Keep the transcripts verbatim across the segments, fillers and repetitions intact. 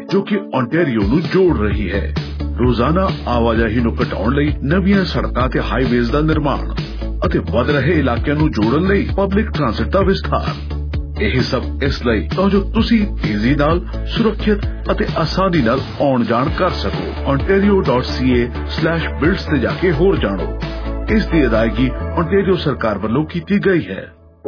ਜੋ ਕਿ ontario ਨੂੰ ਜੋੜ ਰਹੀ ਹੈ। ਰੋਜ਼ਾਨਾ ਆਵਾਜਾਈ ਨੂੰ ਘਟਾਉਣ ਲਈ ਨਵੀਆਂ ਸੜਕਾਂ ਤੇ ਹਾਈਵੇਜ਼ ਦਾ ਨਿਰਮਾਣ ਅਤੇ ਵੱਧ ਰਹੇ ਇਲਾਕਿਆਂ ਨੂੰ ਜੋੜਨ ਲਈ ਪਬਲਿਕ ਟ੍ਰਾਂਸਪੋਰਟ ਦਾ ਵਿਸਥਾਰ। ਇਹ ਸਭ ਇਸ ਲਈ ਤਾਂ ਜੋ ਤੁਸੀਂ ਤੇਜ਼ੀ ਨਾਲ, ਸੁਰੱਖਿਅਤ ਅਤੇ ਆਸਾਨੀ ਨਾਲ ਆਉਣ ਜਾਣ ਕਰ ਸਕੋ। ontario dot c a slash builds ਤੇ ਜਾ ਕੇ ਹੋਰ ਜਾਣੋ। ਇਸ ਦੀ ਅਦਾਇਗੀ ontario ਸਰਕਾਰ ਵੱਲੋਂ ਕੀਤੀ ਗਈ ਹੈ।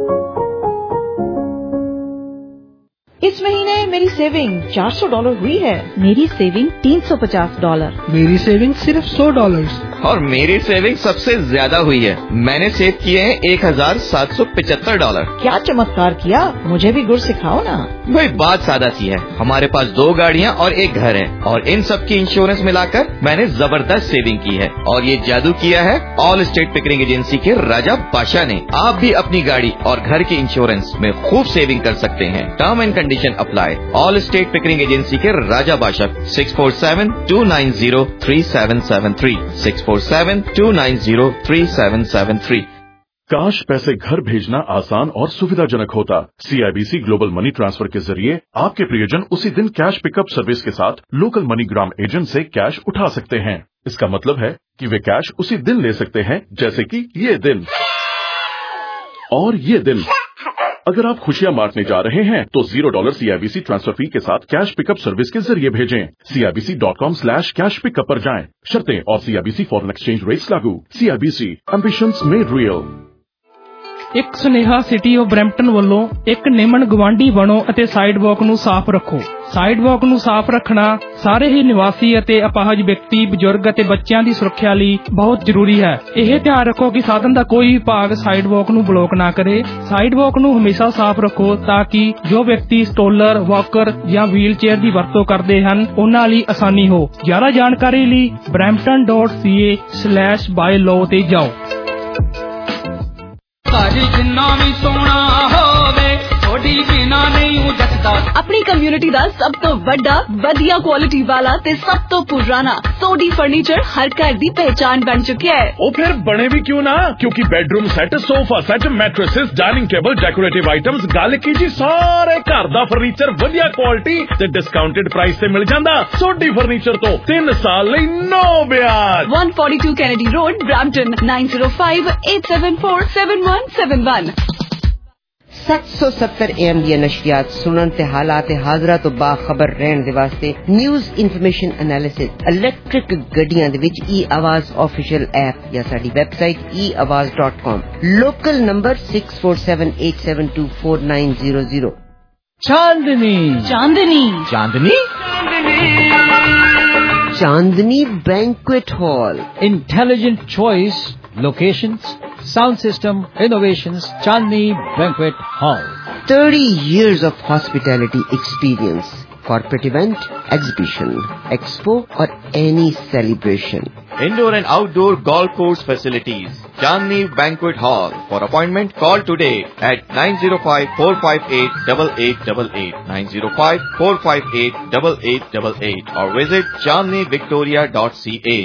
इस महीने मेरी सेविंग चार सौ डॉलर हुई है। मेरी सेविंग तीन सौ पचास डॉलर। मेरी सेविंग सिर्फ सौ डॉलर। और मेरी सेविंग सबसे ज्यादा हुई है। मैंने सेव किए हैं एक हजार सात सौ पिचहत्तर डॉलर। क्या चमत्कार किया, मुझे भी गुर सिखाओ ना। भाई बात सादा सी है, हमारे पास दो गाड़ियाँ और एक घर है और इन सब की इंश्योरेंस मिलाकर मैंने जबरदस्त सेविंग की है। और ये जादू किया है ऑल स्टेट पिकरिंग एजेंसी के राजा बादशाह ने। आप भी अपनी गाड़ी और घर के इंश्योरेंस में खूब सेविंग कर सकते हैं। Term and condition apply. All state Pickering agency के Raja Badshah six four seven two nine zero three seven seven three six four seven two nine zero three seven seven three. काश पैसे घर भेजना आसान और सुविधाजनक होता। सीआईबीसी ग्लोबल मनी ट्रांसफर के जरिए आपके प्रियजन उसी दिन कैश पिकअप सर्विस के साथ लोकल मनीग्राम एजेंट से कैश उठा सकते हैं। इसका मतलब है कि वे कैश उसी दिन ले सकते हैं, जैसे कि ये दिन और ये दिन। अगर आप खुशियां बांटने जा रहे हैं तो zero dollar CIBC transfer fee के साथ कैश पिकअप सर्विस के जरिए भेजें। CIBC dot com slash cash pickup पर जाएं। शर्तें और सीआईबीसी फॉरेन एक्सचेंज रेट्स लागू। CIBC ambitions made real. ਇੱਕ ਸੁਨੇਹਾ ਸਿਟੀ ਆਫ ਬਰੈਂਪਟਨ ਵੱਲੋਂ ਇੱਕ ਨਿਮਨ ਗਵਾਂਢੀ ਬਣੋ ਅਤੇ ਸਾਈਡਵਾਕ ਨੂੰ ਸਾਫ਼ ਰੱਖੋ। ਸਾਈਡਵਾਕ ਨੂੰ ਸਾਫ਼ ਰੱਖਣਾ ਸਾਰੇ ਹੀ ਨਿਵਾਸੀ ਅਤੇ ਅਪਾਹਜ ਵਿਅਕਤੀ, ਬਜ਼ੁਰਗ ਅਤੇ ਬੱਚਿਆਂ ਦੀ ਸੁਰੱਖਿਆ ਲਈ ਬਹੁਤ ਜ਼ਰੂਰੀ ਹੈ। ਇਹ ਧਿਆਨ ਰੱਖੋ ਕਿ ਸਾਧਨ ਦਾ ਕੋਈ ਵੀ ਭਾਗ ਸਾਈਡਵਾਕ ਨੂੰ ਬਲੌਕ ਨਾ ਕਰੇ। ਸਾਈਡਵਾਕ ਨੂੰ ਹਮੇਸ਼ਾ ਸਾਫ਼ ਰੱਖੋ ਤਾਂ ਕਿ ਜੋ ਵਿਅਕਤੀ ਸਟੋਲਰ, ਵਾਕਰ ਜਾਂ ਵੀਲ ਚੇਅਰ ਦੀ ਵਰਤੋਂ ਕਰਦੇ ਹਨ ਉਹਨਾਂ ਲਈ ਆਸਾਨੀ ਹੋ। ਜ਼ਿਆਦਾ ਜਾਣਕਾਰੀ ਲਈ brampton dot c a slash by law ਤੇ ਜਾਓ। अपनी कम्युनिटी दा सब तो बड़ा वधिया क्वालिटी वाला ते सब तो पुराना सोडी फर्नीचर हर घर दी पहचान बन चुका है। ओ फिर बने भी क्यों ना, क्योंकि bedroom set, sofa set, mattresses, dining table, decorative items, गल की जी सारे घर दा फर्नीचर वधिया क्वालिटी ते डिस्काउंटेड प्राइस से मिल जांदा। सोडी फर्नीचर तो तीन साल लई नो ब्याज। one forty-two Kennedy Road, Brampton nine zero five eight seven four seven one seven one। सत्त सौ सत्तर एम ਦੀਆਂ ਨਸ਼ਰੀਆਤ ਸੁਣਨ ਤੇ ਹਾਲਾਤ ਹਾਜ਼ਰਾ ਤੋਂ ਬਾਖਬਰ ਰਹਿਣ ਦੇ ਵਾਸਤੇ ਨਿਊਜ਼ ਇਨਫੋਰਮੇਸ਼ਨ ਐਨਾਲਿਸਿਸ ਇਲੈਕਟ੍ਰਿਕ ਗੱਡੀਆਂ ਦੇ ਵਿੱਚ ਈ ਆਵਾਜ਼ ਆਫੀਸ਼ੀਅਲ ਐਪ ਜਾਂ ਸਾਡੀ website e awaz dot com। Local number six four seven eight seven two four nine zero zero। Chandni Chandni Chandni Chandni banquet hall. Intelligent choice, locations, sound system, innovations, Chandni Banquet Hall. thirty years of hospitality experience. Corporate event, exhibition, expo or any celebration. Indoor and outdoor golf course facilities. Chandni Banquet Hall. For appointment, call today at nine zero five four five eight eight eight eight eight, nine zero five four five eight eight eight eight eight or visit chandni victoria dot c a.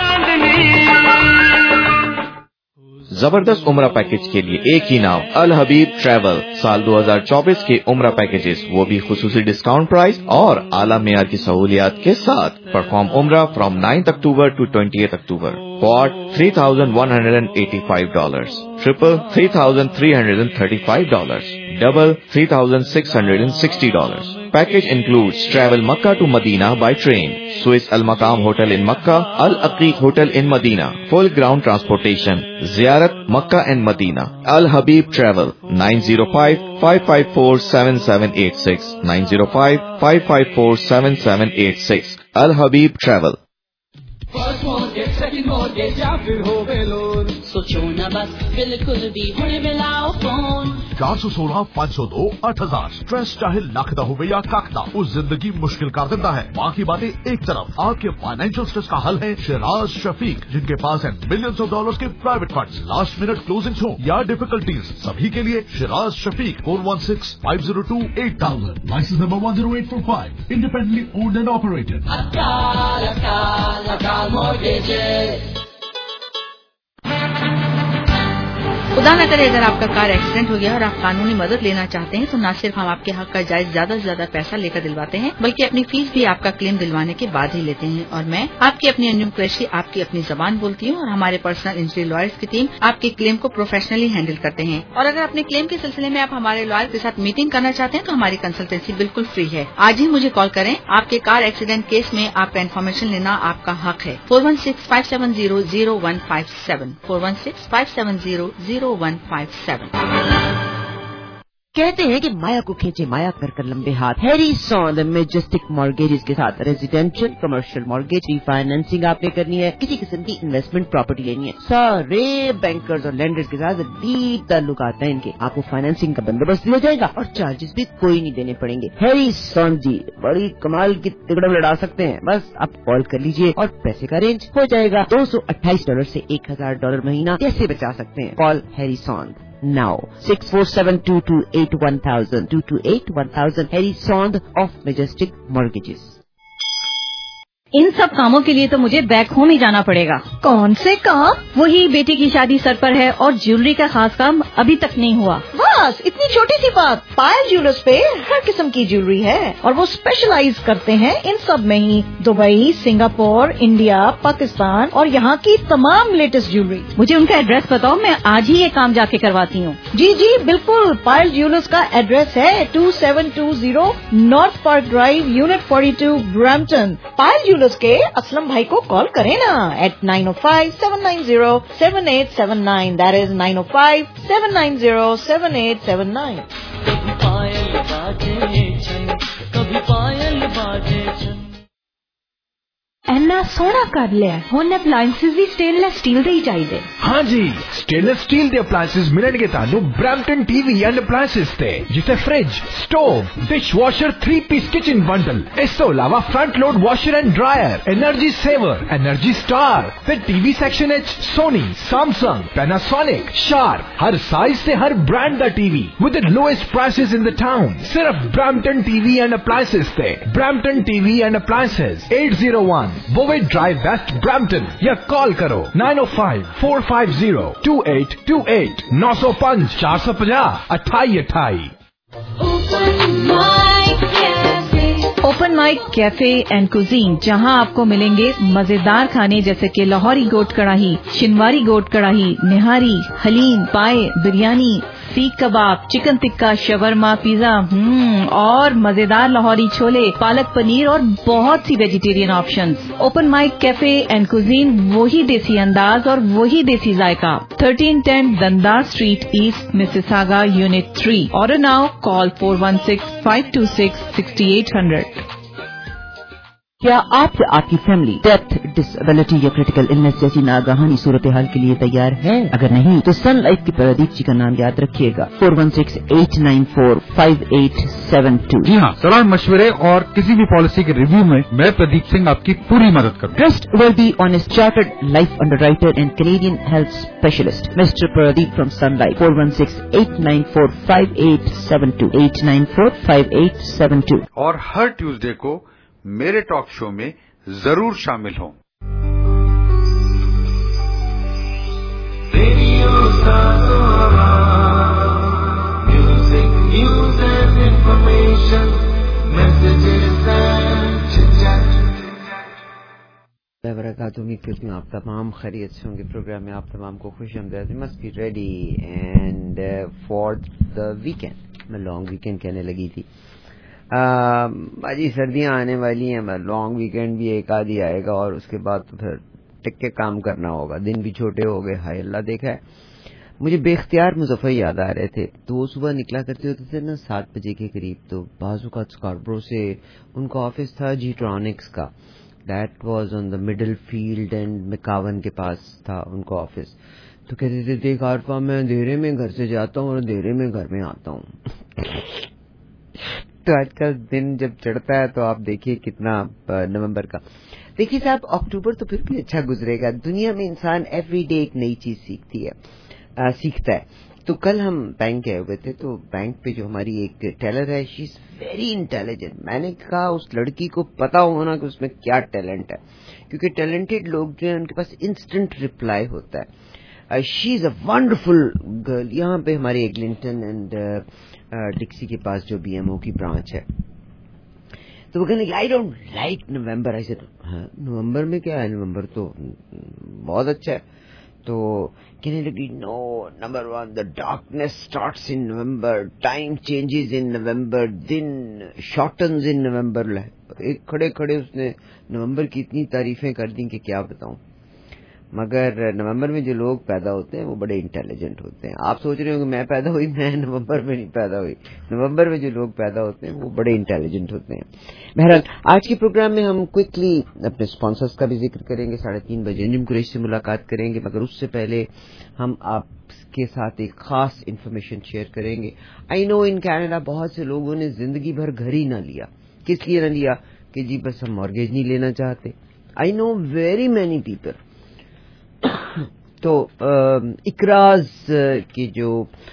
जबरदस्त उम्रा package के लिए एक ही नाम, अल हबीब travel. साल दो हज़ार चौबीस के उम्रा पैकेजेस, वो भी खुसूसी डिस्काउंट प्राइस और आला मेयार की सहूलियात के साथ। परफॉर्म उम्रा from ninth October to twentieth October। Quad three thousand one hundred eighty-five dollars, triple three thousand three hundred thirty-five dollars, double three thousand six hundred sixty dollars. Package includes travel Makkah to Medina by train, Swiss Al Maqam Hotel in Makkah, Al Aqiq Hotel in Medina, full ground transportation, Ziyarat Makkah and Medina. Al Habib Travel nine zero five five five four seven seven eight six, nine zero five five five four seven seven eight six. Al Habib Travel। First mortgage, second mortgage या फिर हो गए loan, सोचो ना बस बिल्कुल भी हुणे मिलाओ फोन। चार सौ सोलह पाँच सौ दो आठ हजार। स्ट्रेस चाहे लख दा होवे या कख दा, उस जिंदगी मुश्किल कर देता है। बाकी बातें एक तरफ, आपके फाइनेंशियल स्ट्रेस का हल है शिराज शफीक, जिनके पास है मिलियंस ऑफ डॉलर्स के private funds. Last minute closing हो या डिफिकल्टीज, सभी के लिए Shiraz Shafiq. Four one six five zero two eight thousand. Licence number one zero eight four five. Independently owned and operated. अकाल अकाल अकाल mortgages। खुदा न करे अगर आपका कार एक्सीडेंट हो गया और आप कानूनी मदद लेना चाहते हैं तो न सिर्फ हम आपके हक का जायज ज्यादा से ज्यादा पैसा लेकर दिलवाते हैं बल्कि अपनी फीस भी आपका क्लेम दिलवाने के बाद ही लेते हैं। और मैं आपकी अपनी अंजुम कुरैशी आपकी अपनी जबान बोलती हूँ और हमारे पर्सनल इंजरी लॉयर्स की टीम आपके क्लेम को प्रोफेशनली हैंडल करते हैं। और अगर अपने क्लेम के सिलसिले में आप हमारे लॉयर के साथ मीटिंग करना चाहते हैं तो हमारी कंसल्टेंसी बिल्कुल फ्री है। आज ही मुझे कॉल करें। आपके कार एक्सीडेंट केस में आपका इन्फॉर्मेशन लेना आपका हक है। Four one six five seven zero zero one five seven four one six five seven zero zero one five seven. कहते हैं कि माया को खींचे माया कर कर लंबे हाथ। हैरी सॉन्द मैजेस्टिक मॉर्गेजेस के साथ रेजिडेंशियल कमर्शियल मॉर्गेज रीफाइनेंसिंग आपने करनी है, किसी किस्म की इन्वेस्टमेंट प्रॉपर्टी लेनी है, सारे बैंकर्स और लैंडर्स के साथ डीप ताल्लुक आता है इनके। आपको फाइनेंसिंग का बंदोबस्त भी हो जाएगा और चार्जेस भी कोई नहीं देने पड़ेंगे। हैरी सॉन्द जी बड़ी कमाल की तिगड़म लड़ा सकते हैं। बस आप कॉल कर लीजिए और पैसे का अरेंज हो जाएगा। दो सौ अट्ठाईस डॉलर से एक हजार डॉलर महीना कैसे बचा सकते हैं? Call Harry Sond now six four seven two two eight one thousand two two eight one thousand Harry Sond of Majestic Mortgages। इन सब कामों के लिए तो मुझे बैक होम ही जाना पड़ेगा। कौन से काम? वही बेटी की शादी सर पर है और ज्वेलरी का खास काम अभी तक नहीं हुआ। बस इतनी छोटी सी बात। पायल ज्वेलर्स पे हर किस्म की ज्वेलरी है और वो स्पेशलाइज करते हैं इन सब में ही। दुबई, सिंगापुर, इंडिया, पाकिस्तान और यहाँ की तमाम लेटेस्ट ज्वेलरी। मुझे उनका एड्रेस बताओ, मैं आज ही ये काम जाके करवाती हूँ। जी जी बिल्कुल। पायल ज्वेलर्स का एड्रेस है two seven two zero North Park Drive, unit forty two, Brampton. Payal Jewellers के असलम भाई को कॉल करें ना at nine oh five seven nine zero seven eight seven nine. That is nine oh five seven nine zero seven eight seven nine. कभी पायल बाजे छन, कभी पायल बाजे छन। ਇੰਨਾ ਸੋਹਣਾ ਕਰ ਲਿਆ। ਹੁਣ ਅਪਲਾਈਐਂਸਿਸ ਵੀ ਸਟੇਨਲੈਸ ਸਟੀਲ ਦੇ ਹੀ ਚਾਹੀਦੇ। हाँ जी, स्टेनलेस स्टील ਦੇ ਅਪਲਾਈਐਂਸਿਸ ਮਿਲਣਗੇ ਤੁਹਾਨੂੰ ਬ੍ਰੈਂਪਟਨ ਟੀਵੀ ਐਂਡ ਅਪਲਾਈਐਂਸਿਸ ਤੇ, ਜਿੱਥੇ fridge, stove, dishwasher, three piece kitchen bundle, ਇਸ ਤੋਂ ਇਲਾਵਾ front load washer and dryer, energy saver, energy star ਤੇ ਟੀਵੀ ਸੈਕਸ਼ਨ ਵਿੱਚ ਸੋਨੀ, ਸੈਮਸੰਗ, ਪੈਨਾਸੋਨਿਕ, ਸ਼ਾਰਪ, ਹਰ ਸਾਈਜ਼ ਤੇ ਹਰ ਬ੍ਰਾਂਡ ਦਾ TV with the lowest prices in the town. सिर्फ ब्रैम्पटन टीवी एंड अप्लायंसेस ਤੇ। Brampton TV and Appliances eight zero one Bovaird Drive West Brampton या call करो nine oh five four five zero two eight two eight नौ सौ पाँच चार सौ पचास अट्ठाई अट्ठाई। Open Mic Cafe and Cuisine, जहां आपको मिलेंगे मजेदार खाने जैसे कि लाहौरी गोट कढ़ाई, शिनवारी गोट कढ़ाई, निहारी, haleem, paya, biryani, seekh kebab, chicken tikka, shawarma, pizza hmm और मजेदार लाहौरी छोले, पालक पनीर और बहुत सी vegetarian options. Open Mic Cafe and Cuisine, वही देसी अंदाज और वही देसी जायका। Thirteen ten Dundas Street East, Mississauga, unit three. Order now, call four one six five two six sixty eight hundred. क्या आप या आपकी फैमिली डेथ, डिसेबिलिटी या क्रिटिकल इलनेस जैसी नागाहानी सूरत हाल के लिए तैयार है? अगर नहीं तो सन लाइफ की प्रदीप जी का नाम याद रखिएगा, four one six eight nine four five eight seven two. जी हाँ, सलाह मशवरे और किसी भी पॉलिसी के रिव्यू में मैं प्रदीप सिंह आपकी पूरी मदद करूँ। Trustworthy honest chartered life underwriter and Canadian health specialist mister Pradeep from Sun Life, four one six eight nine four five eight seven two eight nine four five eight seven two. और हर Tuesday को मेरे talk show में जरूर शामिल हों। उम्मीद करती हूँ आप तमाम खैरियत से होंगे। प्रोग्राम में आप तमाम को खुश आमदीद। Must be ready and for the weekend. मैं लॉन्ग वीकेंड कहने लगी थी। अजी सर्दियां आने वाली हैं, लॉन्ग वीकेंड भी एक आधी आएगा और उसके बाद तो फिर टिक के काम करना होगा। दिन भी छोटे हो गए, हाय अल्लाह देखा है। मुझे बेख्तियार मुजफ्फर याद आ रहे थे। तो वो सुबह निकला करते होते थे ना सात बजे के करीब, तो बाजू का स्कार्बरो से उनका ऑफिस था जीट्रॉनिक्स का। That was on the Middlefield and McCowan के पास था उनका ऑफिस। तो कहते थे देख आरफा, मैं अंधेरे में घर से जाता हूँ और अंधेरे में घर में आता हूँ। तो आजकल दिन जब चढ़ता है तो आप देखिए कितना नवंबर का। देखिए साहब, अक्टूबर तो फिर भी अच्छा गुजरेगा। दुनिया में इंसान एवरी डे एक नई चीज सीखती है, आ, सीखता है। तो कल हम बैंक गए हुए थे, तो बैंक पे जो हमारी एक टेलर है, शी इज वेरी इंटेलिजेंट। मैंने कहा उस लड़की को पता होना कि उसमें क्या टैलेंट है, क्योंकि टैलेंटेड लोग जो है उनके पास इंस्टेंट रिप्लाई होता है। She is a wonderful girl. یہاں پہ ہمارے ایگلنٹن اینڈ ڈکسی کے پاس جو بی ایم او کی برانچ ہے, تو وہ کہنے آئی ڈونٹ لائک نومبر. ایسے نومبر میں کیا ہے, نومبر تو بہت اچھا ہے. تو کہنے لگی no, number one the darkness starts in November, time changes in November, دن شارٹنز ان نومبر. ایک کھڑے کھڑے اس نے نومبر کی اتنی تعریفیں کر دیں کہ کیا بتاؤں. مگر نومبر میں جو لوگ پیدا ہوتے ہیں وہ بڑے انٹیلیجنٹ ہوتے ہیں. آپ سوچ رہے ہوں کہ میں پیدا ہوئی, میں نومبر میں نہیں پیدا ہوئی. نومبر میں جو لوگ پیدا ہوتے ہیں وہ بڑے انٹیلیجنٹ ہوتے ہیں. بہرحال آج کے پروگرام میں ہم کوئکلی اپنے اسپانسرز کا بھی ذکر کریں گے, ساڑھے تین بجے انجم قریشی سے ملاقات کریں گے, مگر اس سے پہلے ہم آپ کے ساتھ ایک خاص انفارمیشن شیئر کریں گے. آئی نو ان کینیڈا بہت سے لوگوں نے زندگی بھر گھر ہی نہ لیا. کس لیے نہ لیا؟ کہ جی بس ہم مارگیج نہیں لینا چاہتے. I know very many people. تو اقراض کے جو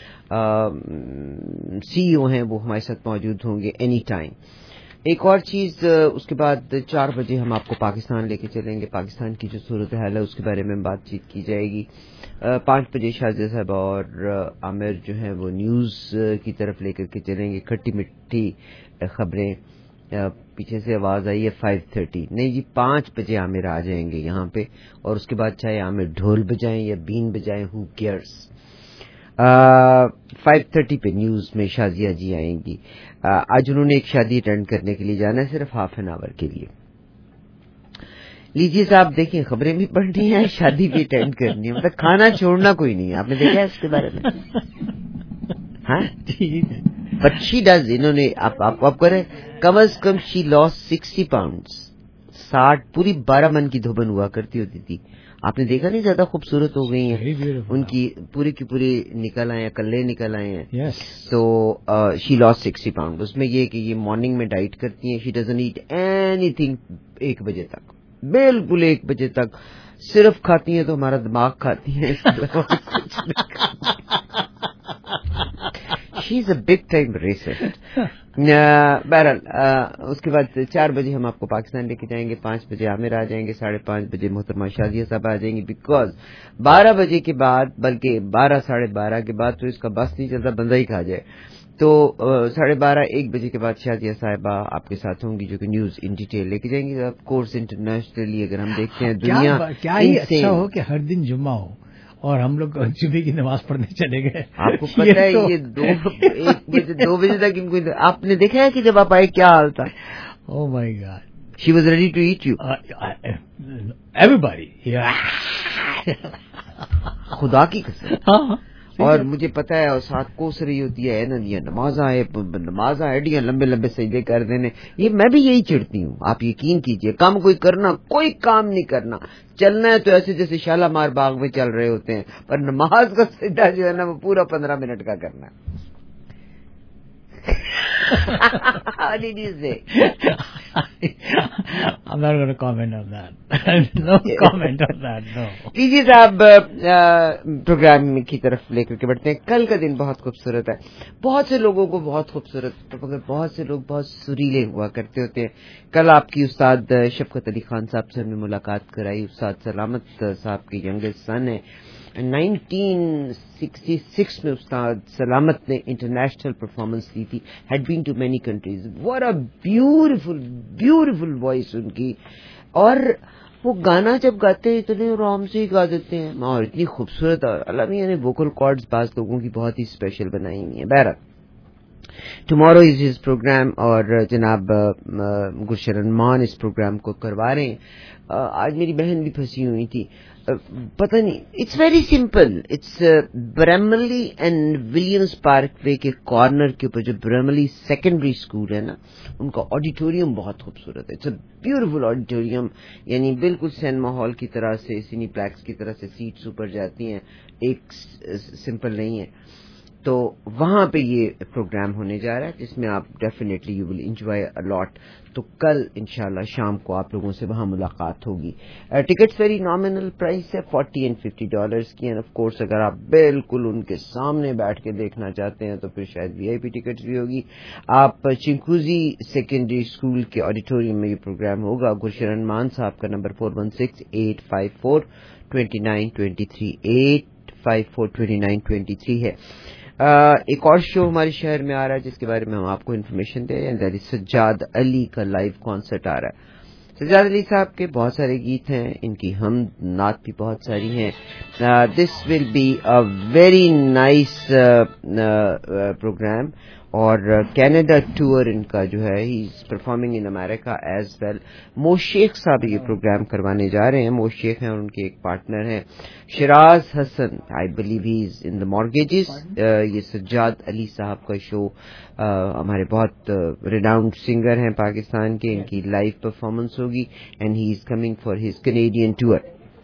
سی ای او ہیں وہ ہمارے ساتھ موجود ہوں گے اینی ٹائم. ایک اور چیز, اس کے بعد چار بجے ہم آپ کو پاکستان لے کے چلیں گے. پاکستان کی جو صورتحال ہے اس کے بارے میں بات چیت کی جائے گی. پانچ بجے شاہزہ صاحب اور عامر جو ہیں وہ نیوز کی طرف لے کر کے چلیں گے. کھٹی مٹھی خبریں. پیچھے سے آواز آئی ہے فائیو تھرٹی, نہیں جی پانچ بجے عامر آ جائیں گے یہاں پہ, اور اس کے بعد چاہے عامر ڈھول بجائیں یا بین بجائیں, ہو کیئرس. فائیو تھرٹی پہ نیوز میں شازیہ جی آئیں گی. آج انہوں نے ایک شادی اٹینڈ کرنے کے لیے جانا ہے, صرف ہاف این آور کے لیے. لیجیے صاحب دیکھیں, خبریں بھی پڑھنی ہیں, شادی بھی اٹینڈ کرنی ہے, مطلب کھانا چھوڑنا کوئی نہیں ہے. آپ نے دیکھا ہے اس کے بارے میں؟ ہاں بٹ شی ڈز. انہوں نے آپ آپ کریں کم از کم شی لاس سکسٹی پاؤنڈس. ساٹھ پوری بارہ من کی دھوبن ہوا کرتی ہوتی تھی. آپ نے دیکھا نہیں, زیادہ خوبصورت ہو گئی ہیں ان کی, پوری کی پوری نکل آئے ہیں, کلے نکل آئے ہیں. تو شی لاس سکسٹی پاؤنڈ. اس میں یہ کہ یہ مارننگ میں ڈائٹ کرتی ہیں. She doesn't eat anything ایک بجے تک, بالکل ایک بجے تک صرف کھاتی ہیں تو ہمارا دماغ کھاتی ہیں. She is a big time racist. بہرحال اس کے بعد چار بجے ہم آپ کو پاکستان لے کے جائیں گے. پانچ بجے عامر آ جائیں گے. ساڑھے پانچ بجے محترمہ شازیہ صاحب آ جائیں گی. بیکاز بارہ بجے کے بعد, بلکہ بارہ ساڑھے بارہ کے بعد تو اس کا بس نہیں چلتا, بندہ ہی کھا جائے. تو ساڑھے بارہ ایک بجے کے بعد شازیہ صاحبہ آپ کے ساتھ ہوں گی جو کہ نیوز ان ڈیٹیل لے کے جائیں گی. آف کورس انٹرنیشنلی اگر ہم دیکھتے ہیں دنیا, کیا ہی اچھا ہو کہ ہر دن جمعہ ہو اور ہم لوگ جمعے کی نماز پڑھنے چلے گئے. آپ کو پتا ہے یہ دو ایک بجے دو بجے تک ان کو, آپ نے دیکھا ہے کہ جب آپ آئے کیا حال تھا؟ Oh my God, she was ready to eat you. Everybody, خدا کی قسم. اور مجھے پتا ہے, اور ساتھ کوس رہی ہوتی ہے نا, نماز آئے نماز آئے ڈیاں لمبے لمبے سجدے کر دینے. یہ میں بھی یہی چڑھتی ہوں, آپ یقین کیجئے. کام کوئی کرنا, کوئی کام نہیں کرنا, چلنا ہے تو ایسے جیسے شالامار باغ میں چل رہے ہوتے ہیں, پر نماز کا سجدہ جو ہے نا وہ پورا پندرہ منٹ کا کرنا ہے. What did you say? I'm not going to comment on that. No comment on that, no. لیجیے صاحب پروگرام کی طرف لے کر کے بڑھتے ہیں. کل کا دن بہت خوبصورت ہے, بہت سے لوگوں کو بہت خوبصورت, مگر بہت سے لوگ بہت سریلے ہوا کرتے ہوتے ہیں. کل آپ کی استاد شفقت علی خان صاحب سے ہم نے ملاقات کرائی. استاد سلامت صاحب کے ینگسٹ سن ہے. نائنٹین سکسٹی سکس میں استاد سلامت نے انٹرنیشنل پرفارمنس دی تھی. Had been to many countries. What a beautiful beautiful voice ان کی, اور وہ گانا جب گاتے ہیں اتنے آرام سے ہی گا دیتے ہیں, اور اتنی خوبصورت. اور اللہ میاں نے ووکل کارڈز بعض لوگوں کی بہت ہی اسپیشل بنائی ہوئی ہیں. بہرحال ٹمارو از ہز پروگرام, اور جناب گلشرن مان اس پروگرام کو کروا رہے ہیں. آج میری بہن بھی پھنسی ہوئی تھی, پتہ نہیں. It's very simple. It's Bramalea and Williams Parkway کے کارنر کے اوپر جو برملی سیکنڈری اسکول ہے نا, ان کا آڈیٹوریم بہت خوبصورت ہے. اٹس اے بیوٹیفل آڈیٹوریم, یعنی بالکل سینما ہال کی طرح سے, سینی پلیکس کی طرح سے سیٹس اوپر جاتی ہیں, ایک سمپل نہیں ہے. تو وہاں پہ یہ پروگرام ہونے جا رہا ہے جس میں آپ definitely you will enjoy a lot. تو کل انشاءاللہ شام کو آپ لوگوں سے وہاں ملاقات ہوگی. ٹکٹس ویری نامنل پرائس ہے, فورٹی اینڈ ففٹی ڈالرس کی. اینڈ آف کورس اگر آپ بالکل ان کے سامنے بیٹھ کے دیکھنا چاہتے ہیں تو پھر شاید وی آئی پی ٹکٹس بھی ہوگی. آپ چنکوزی سیکنڈری اسکول کے آڈیٹوریم میں یہ پروگرام ہوگا. گلشرن مان صاحب کا number four one six eight five four twenty nine twenty three eight five four two nine two three है. uh, एक और शो हमारे शहर में आ रहा है जिसके बारे में हम आपको इन्फॉर्मेशन दे रहे हैं. दैट इज सज्जाद अली का लाइव कॉन्सर्ट आ रहा है. सज्जाद अली साहब के बहुत सारे गीत हैं, इनकी हम नात भी बहुत सारी हैं. This will be a very nice programme. और कनाडा टूर इनका जो है, he is performing in America as well. मोशेख साहब ये प्रोग्राम करवाने जा रहे हैं. मोशेख हैं और उनके एक पार्टनर हैं Shiraz Hasan. I believe he is in the mortgages. ये सज्जाद अली साहब का शो, uh, हमारे बहुत रिनाउंड सिंगर हैं पाकिस्तान के, इनकी लाइव परफॉर्मेंस होगी and he is coming for his Canadian tour.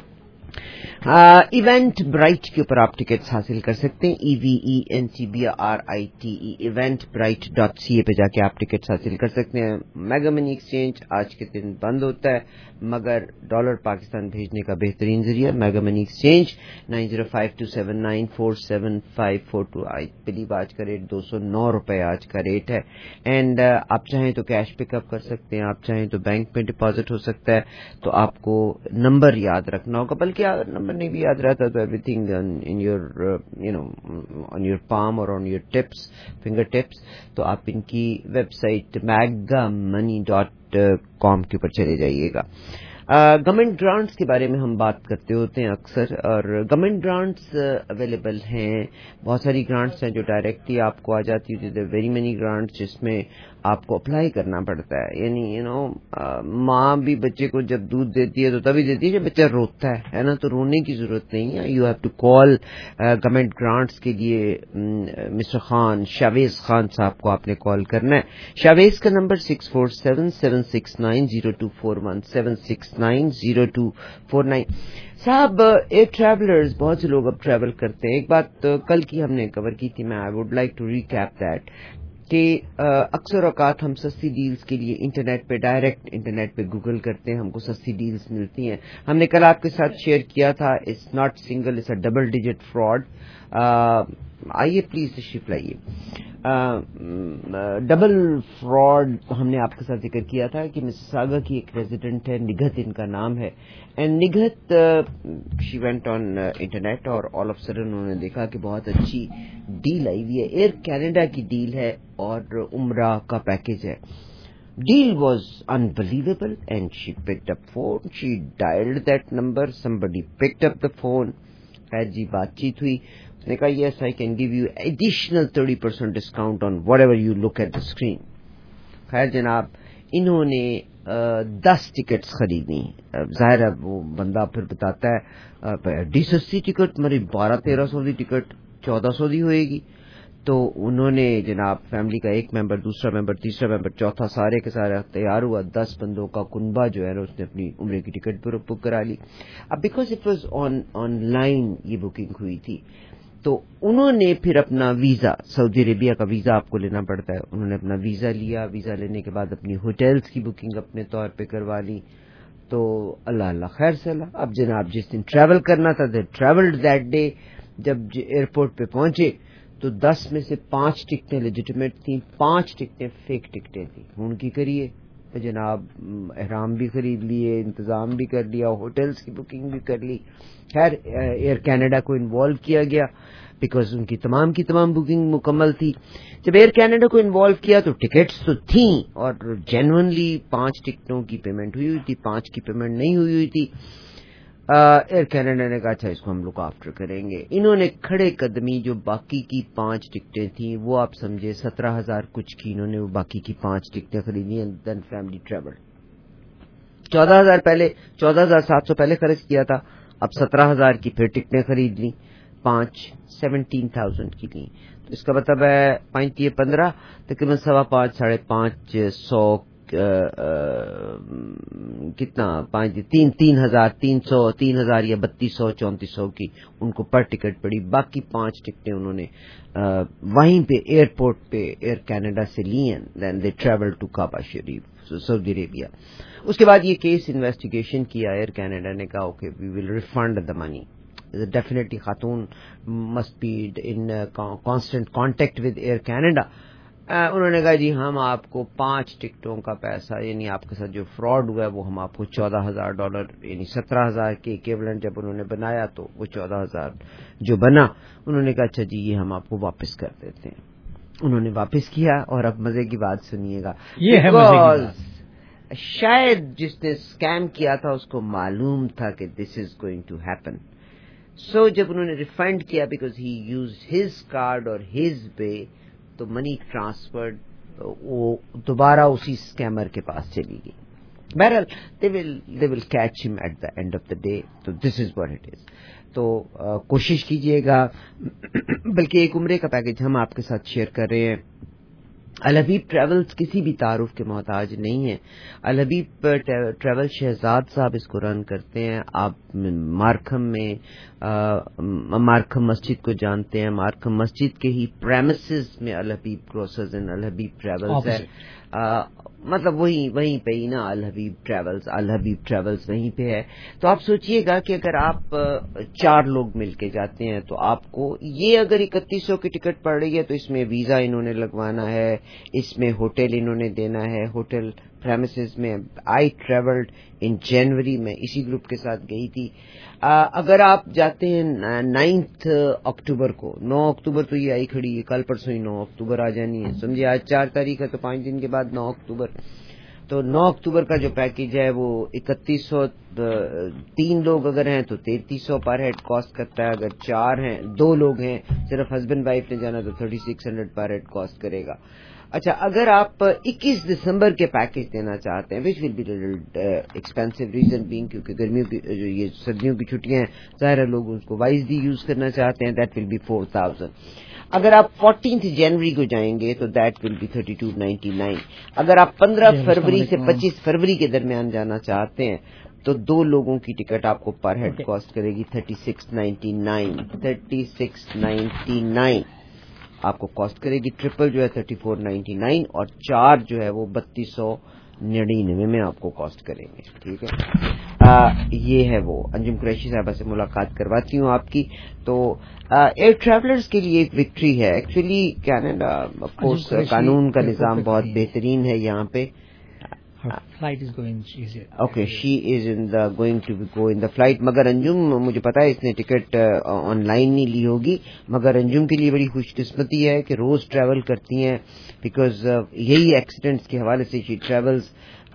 Eventbrite के ऊपर आप टिकट्स हासिल कर सकते हैं. E V E N T B R I T E Eventbrite dot C A पे जाके आप टिकट्स हासिल कर सकते हैं. मेगा मनी एक्सचेंज आज के दिन बंद होता है, मगर डॉलर पाकिस्तान भेजने का बेहतरीन जरिया Mega Money Exchange. Nine zero five two seven nine four seven five four two. I believe आज का रेट दो सौ नौ रुपए आज का रेट है. एंड uh, आप चाहें तो कैश पिकअप कर सकते हैं, आप चाहें तो बैंक में डिपॉजिट हो सकता है. तो आपको नंबर याद रखना होगा, बल्कि नंबर नहीं भी याद रहता तो everything in your you know on your palm और on your tips, finger tips. तो आप इनकी website Mega Money dot com के ऊपर चले जाइएगा. गवर्नमेंट ग्रांट्स के बारे में हम बात करते होते हैं अक्सर, और गवर्नमेंट ग्रांट्स अवेलेबल हैं. बहुत सारी ग्रांट्स हैं जो डायरेक्टली आपको आ जाती है. वेरी मेनी ग्रांट्स जिसमें आपको अप्लाई करना पड़ता है. यानी यू नो माँ भी बच्चे को जब दूध देती है तो तभी देती है जब बच्चा रोता है, है ना. तो रोने की जरूरत नहीं है. You have to call government grants के लिए मिस्टर खान, शावेज खान साहब को आपने कॉल करना है. शावेज का number six four seven seven six nine zero two four one seven six nine zero two four nine. साहब, एयर ट्रैवलर्स, बहुत से लोग अब ट्रैवल करते हैं. एक बात तो कल की हमने कवर की थी, मैं I would like to recap that, कि अक्सर औकात हम सस्ती डील्स के लिए इंटरनेट पे, डायरेक्ट इंटरनेट पे गूगल करते हैं, हमको सस्ती डील्स मिलती हैं. हमने कल आपके साथ शेयर किया था, it's not single, it's a double digit fraud. आइए प्लीज तशरीफ लाइए. डबल फ्रॉड हमने आपके साथ जिक्र किया था कि मिसिसागा की एक रेजिडेंट है, निगहत इनका नाम है. And Nighat she went on internet और ऑल ऑफ सडन उन्होंने देखा कि बहुत अच्छी डील आई हुई है. एयर कनाडा की डील है और उम्रा का पैकेज है. Deal was unbelievable and she picked up phone. She dialed that number. Somebody picked up the phone. खैर जी बातचीत हुई. उसने कहा yes I can give you additional thirty percent discount on whatever you look at the screen. खैर जनाब, इन्होंने दस tickets खरीदी. जाहिर है वो बंदा फिर बताता है डी सस्ती टिकट मेरी बारह तेरह सौ की टिकट चौदह सौ की होएगी. तो उन्होंने जनाब फैमिली का एक मेंबर, दूसरा मेंबर, तीसरा मेंबर, चौथा, सारे के सारे तैयार हुआ. दस बंदों का कुनबा जो है ना, उसने अपनी उम्र की टिकट बुक करा ली. अब because it was on online ये बुकिंग हुई थी, तो उन्होंने फिर अपना वीजा, सऊदी अरेबिया का वीजा आपको लेना पड़ता है, उन्होंने अपना वीजा लिया. वीजा लेने के बाद अपनी होटल्स की बुकिंग अपने तौर पे करवा ली. तो अल्लाह अल्लाह खैर से अल्लाह. अब जनाब जिस दिन ट्रैवल करना था, दे ट्रैवल्ड दैट डे. जब एयरपोर्ट पे पहुंचे तो दस में से पांच टिकटें लेजिटिमेट थी, पांच टिकटें फेक टिकटें थी. उनकी करिए तो जनाब एहराम भी खरीद लिए, इंतजाम भी कर लिया, होटल्स की बुकिंग भी कर ली. खैर एयर कनाडा को इन्वॉल्व किया गया बिकॉज उनकी तमाम की तमाम बुकिंग मुकम्मल थी. जब एयर कनाडा को इन्वॉल्व किया तो टिकट्स तो थी और जेन्युइनली पांच टिकटों की पेमेंट हुई हुई थी, पांच की पेमेंट नहीं हुई हुई थी. एयर कनाडा ने कहा अच्छा इसको हम लुक आफ्टर करेंगे. इन्होंने खड़े कदमी जो बाकी की पांच टिकटें थी वो आप समझे सत्रह हजार कुछ की, इन्होंने वो बाकी की पांच टिकटें खरीदी. And then family travel. चौदह हजार पहले चौदह हजार सात सौ पहले खर्च किया था, अब सत्रह हजार की फिर टिकटें खरीद ली, पांच सेवनटीन थाउजेंड की ली. तो इसका मतलब है पैंतीस पंद्रह तकरीबन सवा पांच साढ़े पांच सौ आ, आ, कितना पाँच तीन तीन हजार तीन सौ तीन हजार या बत्तीस सौ चौंतीस सौ की उनको पर टिकट पड़ी. बाकी पांच टिकटें उन्होंने आ, वहीं पे एयरपोर्ट पे एयर कनाडा से ली and then they travel to Kaaba शरीफ सऊदी अरेबिया. उसके बाद ये केस इन्वेस्टिगेशन किया. एयर कनाडा ने कहा okay we will refund the money. Definitely खातून must be in constant contact with Air Canada. انہوں نے کہا جی ہم آپ کو پانچ ٹکٹوں کا پیسہ یعنی آپ کے ساتھ جو فراڈ ہوا ہے وہ ہم آپ کو چودہ ہزار ڈالر یعنی سترہ ہزار کے ایکویولنٹ جب انہوں نے بنایا تو وہ چودہ ہزار جو بنا انہوں نے کہا اچھا جی یہ ہم آپ کو واپس کر دیتے ہیں. انہوں نے واپس کیا اور اب مزے کی بات سنیے گا. یہ ہے مزے کی بات. شاید جس نے اسکیم کیا تھا اس کو معلوم تھا کہ this is going to happen. So جب انہوں نے ریفنڈ کیا because he use his card اور ہز پے تو منی ٹرانسفرڈ وہ دوبارہ اسی اسکیمر کے پاس چلی گئی. بہرحال they will they will catch them at the end of the day. تو this is what it is. تو کوشش کیجئے گا بلکہ ایک عمرے کا پیکج ہم آپ کے ساتھ شیئر کر رہے ہیں. الحبیب ٹریولز کسی بھی تعارف کے محتاج نہیں ہے. الحبیب ٹریول شہزاد صاحب اس کو رن کرتے ہیں. آپ مارکھم میں مارکھم مسجد کو جانتے ہیں. مارکھم مسجد کے ہی پریمسز میں الحبیب گروسرز اینڈ الحبیب ٹریولز ہے. مطلب وہیں وہیں پہ ہی نا الحبیب ٹریولز الحبیب ٹریولز وہیں پہ ہے. تو آپ سوچئے گا کہ اگر آپ چار لوگ مل کے جاتے ہیں تو آپ کو یہ اگر اکتیس سو کی ٹکٹ پڑ رہی ہے تو اس میں ویزا انہوں نے لگوانا ہے, اس میں ہوٹل انہوں نے دینا ہے. ہوٹل پریمسز میں آئی ٹریولڈ ان جنوری میں اسی گروپ کے ساتھ گئی تھی. اگر آپ جاتے ہیں نائنتھ اکتوبر کو, نو اکتوبر تو یہ آئی کھڑی ہے, کل پرسوں ہی نو اکتوبر آ جانی ہے سمجھے. آج چار تاریخ ہے تو پانچ دن کے بعد نو اکتوبر. تو نو اکتوبر کا جو پیکج ہے وہ اکتیس سو, تین لوگ اگر ہیں تو تینتیس سو پر ہیڈ کاسٹ کرتا ہے. اگر چار ہیں دو لوگ ہیں صرف ہسبینڈ وائف نے جانا تو thirty six hundred per head cost کرے گا. اچھا اگر آپ اکیس دسمبر کے پیکج دینا چاہتے ہیں which will be expensive, reason being کیونکہ گرمیوں کی جو یہ سردیوں کی چھٹیاں ہیں ظاہر ہے لوگ اس کو وائزلی یوز کرنا چاہتے ہیں, that will be four thousand. اگر آپ فورٹینتھ جنوری کو جائیں گے تو that will be thirty two ninety nine. اگر آپ پندرہ فروری سے پچیس فروری کے درمیان جانا چاہتے ہیں تو دو لوگوں کی ٹکٹ آپ کو پر ہیڈ کاسٹ کرے گی thirty six ninety nine thirty six ninety nine آپ کو کاسٹ کرے گی. ٹرپل جو ہے تھرٹی فور نائنٹی نائن اور چار جو ہے وہ بتیس سو نڑینوے میں آپ کو کاسٹ کریں گے. ٹھیک ہے, آ, یہ ہے وہ. انجم قریشی صاحبہ سے ملاقات کرواتی ہوں آپ کی. تو ایئر ٹریولرز کے لیے ایک وکٹری ہے. ایکچولی کینیڈا آف کورس قانون کا نظام بہت بہترین ہے یہاں پہ. flight is going easier. Okay, she is in the going to go in the flight. مگر انجم مجھے پتا ہے اس نے ٹکٹ آن لائن نہیں لی ہوگی, مگر انجم کے لیے بڑی خوش قسمتی ہے کہ روز ٹریول کرتی ہیں بیکاز یہی ایکسیڈنٹس کے حوالے سے شی ٹریولز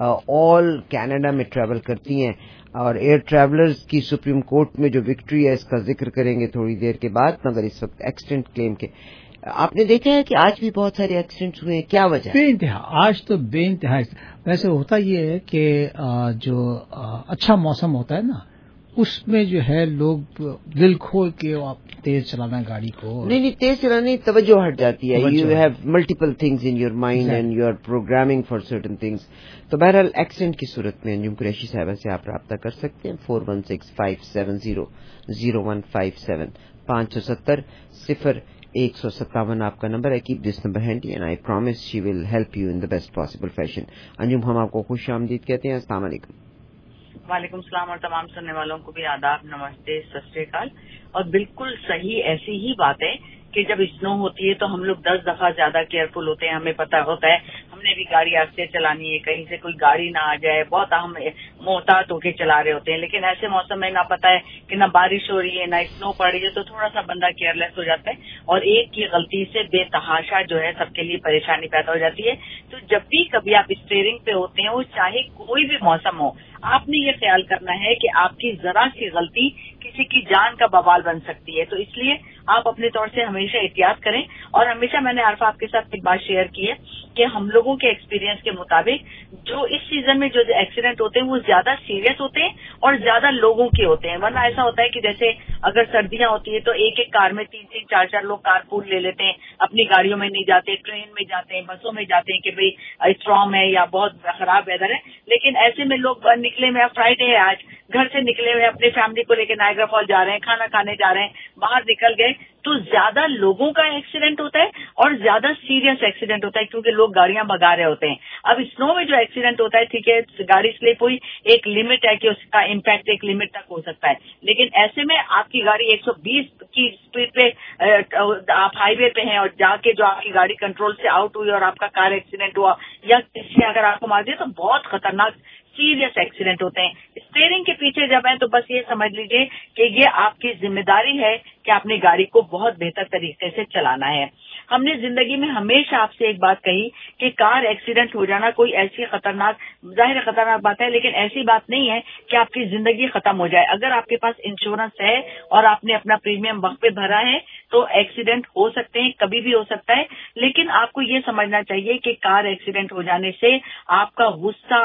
آل کینیڈا میں ٹریول کرتی ہیں. اور ایئر ٹریولرز کی سپریم کورٹ میں جو وکٹری ہے اس کا ذکر کریں گے تھوڑی دیر کے بعد. مگر اس وقت ایکسیڈنٹ کلیم کے آپ نے دیکھا ہے کہ آج بھی بہت سارے ایکسیڈنٹس ہوئے ہیں. کیا وجہ؟ بے انتہا, آج تو بے انتہا. ویسے ہوتا یہ ہے کہ جو اچھا موسم ہوتا ہے نا اس میں جو ہے لوگ دل کھول کے تیز چلانا گاڑی کو. نہیں نہیں تیز چلانے توجہ ہٹ جاتی ہے. You have multiple things in your mind and you are programming for certain things. تو بہرحال ایکسیڈنٹ کی صورت میں انجم قریشی صاحبہ سے آپ رابطہ کر سکتے ہیں. Four one six five seven zero zero one five seven پانچ سو ستر صفر ایک سو ستاون آپ کا نمبر ہے. Keep this number handy and I promise she will help you in the best possible fashion. Anjum ہم آپ کو خوش آمدید کہتے ہیں. السلام علیکم. وعلیکم السلام اور تمام سننے والوں کو بھی آداب, نمستے, ست شری اکال. اور بالکل صحیح ایسی ہی بات ہے کہ جب اسنو ہوتی ہے تو ہم لوگ دس دفعہ زیادہ کیئرفل ہوتے ہیں. ہمیں پتہ ہوتا ہے ہم نے بھی گاڑی آہستہ چلانی ہے, کہیں سے کوئی گاڑی نہ آ جائے, بہت ہم محتاط ہو کے چلا رہے ہوتے ہیں. لیکن ایسے موسم میں نہ پتہ ہے کہ نہ بارش ہو رہی ہے نہ اسنو پڑ رہی ہے تو تھوڑا سا بندہ کیئر لیس ہو جاتا ہے اور ایک کی غلطی سے بے تحاشا جو ہے سب کے لیے پریشانی پیدا ہو جاتی ہے. تو جب بھی کبھی آپ اسٹیئرنگ پہ ہوتے ہیں وہ چاہے کوئی بھی موسم ہو, آپ نے یہ خیال کرنا ہے کہ آپ کی ذرا سی غلطی کسی کی جان کا بوال بن سکتی ہے. تو اس لیے آپ اپنے طور سے ہمیشہ احتیاط کریں. اور ہمیشہ میں نے عارفہ آپ کے ساتھ ایک بات شیئر کی ہے کہ ہم لوگوں کے ایکسپیرینس کے مطابق جو اس سیزن میں جو ایکسیڈنٹ ہوتے ہیں وہ زیادہ سیریس ہوتے ہیں اور زیادہ لوگوں کے ہوتے ہیں. ورنہ ایسا ہوتا ہے کہ جیسے اگر سردیاں ہوتی ہیں تو ایک ایک کار میں تین تین چار چار لوگ کار پول لے لیتے ہیں, اپنی گاڑیوں میں نہیں جاتے, ٹرین میں جاتے ہیں, بسوں میں جاتے ہیں کہ بھئی اسٹرام ہے یا بہت خراب ویدر ہے. لیکن ایسے میں لوگ نکلے میں فرائیڈے ہے آج घर से निकले हुए अपनी फैमिली को लेकर नायग्रा फॉल जा रहे हैं, खाना खाने जा रहे हैं, बाहर निकल गए तो ज्यादा लोगों का एक्सीडेंट होता है और ज्यादा सीरियस एक्सीडेंट होता है क्योंकि लोग गाड़ियां भगा रहे होते हैं। अब स्नो में जो एक्सीडेंट होता है, ठीक है, गाड़ी स्लिप हुई, एक लिमिट है कि उसका इम्पैक्ट एक लिमिट तक हो सकता है, लेकिन ऐसे में आपकी गाड़ी एक सौ बीस की स्पीड पे आप हाईवे पे हैं और जाके जो आपकी गाड़ी कंट्रोल से आउट हुई और आपका कार एक्सीडेंट हुआ या किसी अगर आपको मार दिया तो बहुत खतरनाक सीरियस एक्सीडेंट होते हैं। स्टीयरिंग के पीछे जब है तो बस ये समझ लीजिए कि ये आपकी जिम्मेदारी है कि अपनी गाड़ी को बहुत बेहतर तरीके से चलाना है। हमने जिंदगी में हमेशा आपसे एक बात कही कि कार एक्सीडेंट हो जाना कोई ऐसी खतरनाक, जाहिर खतरनाक बात है, लेकिन ऐसी बात नहीं है कि आपकी जिंदगी खत्म हो जाए। अगर आपके पास इंश्योरेंस है और आपने अपना प्रीमियम वक्त पे भरा है तो एक्सीडेंट हो सकते हैं, कभी भी हो सकता है, लेकिन आपको ये समझना चाहिए कि कार एक्सीडेंट हो जाने से आपका गुस्सा,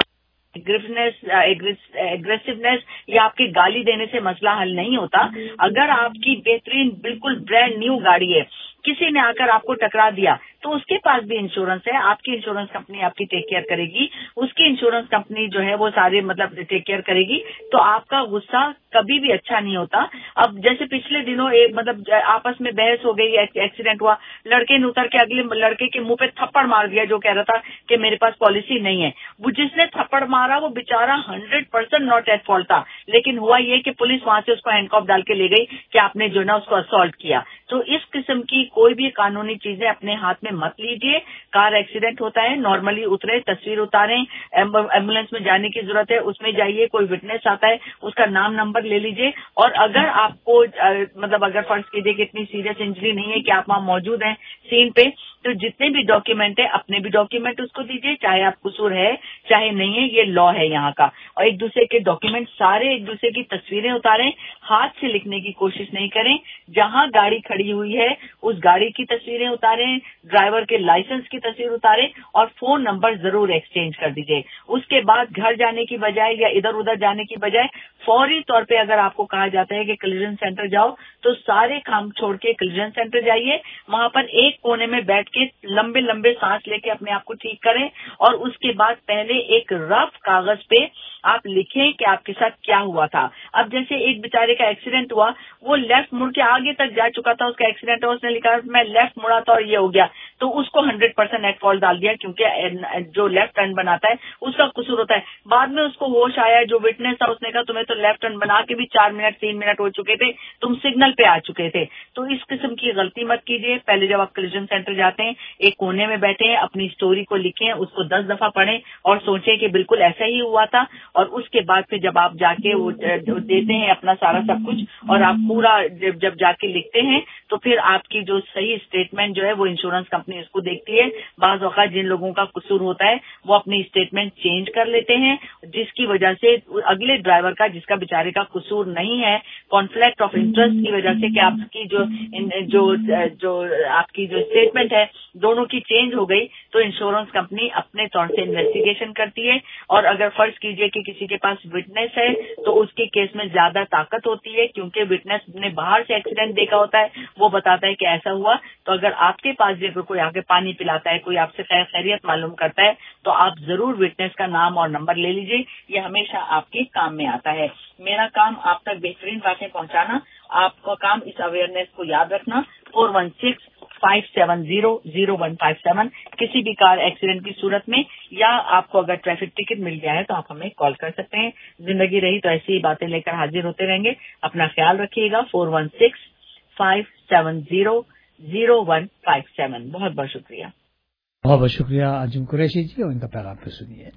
एग्रेसिवनेस या आपकी गाली देने से मसला हल नहीं होता। अगर आपकी बेहतरीन बिल्कुल ब्रांड न्यू गाड़ी है, किसी ने आकर आपको टकरा दिया तो उसके पास भी इंश्योरेंस है, आपकी इंश्योरेंस कंपनी आपकी टेक केयर करेगी, उसकी इंश्योरेंस कंपनी जो है वो सारे मतलब टेक केयर करेगी, तो आपका गुस्सा कभी भी अच्छा नहीं होता। अब जैसे पिछले दिनों एक मतलब आपस में बहस हो गई, एक्सीडेंट हुआ, लड़के ने उतर के अगले लड़के के मुंह पे थप्पड़ मार दिया जो कह रहा था कि मेरे पास पॉलिसी नहीं है। वो जिसने थप्पड़ मारा वो बेचारा hundred percent not at fault था, लेकिन हुआ ये कि पुलिस वहां से उसको हैंडकॉफ डाल के ले गई कि आपने जो ना उसको असॉल्ट किया। तो इस किस्म की कोई भी कानूनी चीजें अपने हाथ में मत लीजिए। कार एक्सीडेंट होता है, नॉर्मली उतरे, तस्वीर उतारें, एम्बुलेंस में जाने की जरूरत है उसमें जाइए, कोई विटनेस आता है उसका नाम नंबर ले लीजिए, और अगर आपको मतलब अगर फर्ज कीजिए कि इतनी सीरियस इंजरी नहीं है कि आप वहां मौजूद हैं सीन पे, तो जितने भी डॉक्यूमेंट है अपने भी डॉक्यूमेंट उसको दीजिए, चाहे आप कसूर है चाहे नहीं है, ये लॉ है यहाँ का। और एक दूसरे के डॉक्यूमेंट सारे, एक दूसरे की तस्वीरें उतारें, हाथ से लिखने की कोशिश नहीं करें, जहां गाड़ी खड़ी हुई है उस गाड़ी की तस्वीरें उतारें, ड्राइवर के लाइसेंस की तस्वीर उतारें और फोन नंबर जरूर एक्सचेंज कर दीजिए। उसके बाद घर जाने की बजाय या इधर उधर जाने की बजाय फौरी तौर पे अगर आपको कहा जाता है कि कोलिजन सेंटर जाओ तो सारे काम छोड़ के कोलिजन सेंटर जाइए, वहां पर एक कोने में बैठ के लंबे लंबे सांस लेके अपने आप को ठीक करें और उसके बाद पहले एक रफ कागज पे आप लिखें कि आपके साथ क्या हुआ था। अब जैसे एक बेचारे का एक्सीडेंट हुआ, वो लेफ्ट मुड़ के आगे तक जा चुका था, उसका एक्सीडेंट हुआ, उसने लिखा मैं लेफ्ट मुड़ा था और ये हो गया, तो उसको हंड्रेड परसेंट एट फॉल्ट डाल दिया क्योंकि जो लेफ्ट टर्न बनाता है उसका कसूर होता है। बाद में उसको होश आया, जो विटनेस था उसने कहा तुम्हें तो लेफ्ट टर्न बना के भी चार मिनट तीन मिनट हो चुके थे, तुम सिग्नल पे आ चुके थे। तो इस किस्म की गलती मत कीजिए। पहले जब आप कोलिजन सेंटर जाते हैं एक कोने में बैठे, अपनी स्टोरी को लिखें, उसको दस दफा पढ़ें और सोचें कि बिल्कुल ऐसा ही हुआ था, और उसके बाद फिर जब आप जाके वो देते हैं अपना सारा सब कुछ और आप पूरा जब, जब जाके लिखते हैं तो फिर आपकी जो सही स्टेटमेंट जो है वो इंश्योरेंस कंपनी उसको देखती है। बाज औक़ात जिन लोगों का कसूर होता है वो अपनी स्टेटमेंट चेंज कर लेते हैं, जिसकी वजह से अगले ड्राइवर का जिसका बेचारे का कसूर नहीं है, कॉन्फ्लिक्ट ऑफ इंटरेस्ट की वजह से कि आपकी जो जो जो आपकी जो स्टेटमेंट है दोनों की चेंज हो गई, तो इंश्योरेंस कंपनी अपने तौर से इन्वेस्टिगेशन करती है। और अगर फर्ज कीजिए कि किसी के पास विटनेस है तो उसके केस में ज्यादा ताकत होती है क्योंकि विटनेस ने बाहर से एक्सीडेंट देखा होता है, वो बताता है कि ऐसा हुआ। तो अगर आपके पास भी अगर कोई आके पानी पिलाता है, कोई आपसे खैर खैरियत मालूम करता है, तो आप जरूर विटनेस का नाम और नंबर ले लीजिए, ये हमेशा आपके काम में आता है। मेरा काम आप तक बेहतरीन बातें पहुंचाना, आपका काम इस अवेयरनेस को याद रखना। Four one six five seven zero zero one five seven किसी भी कार एक्सीडेंट की सूरत में, या आपको अगर ट्रैफिक टिकट मिल गया है तो आप हमें कॉल कर सकते हैं। जिंदगी रही तो ऐसी ही बातें लेकर हाजिर होते रहेंगे। अपना ख्याल रखिएगा। Four one six five seven zero zero one five seven. बहुत बहुत शुक्रिया। बहुत बहुत शुक्रिया आजम कुरैशी जी, और इनका पैगाम पे सुनिए।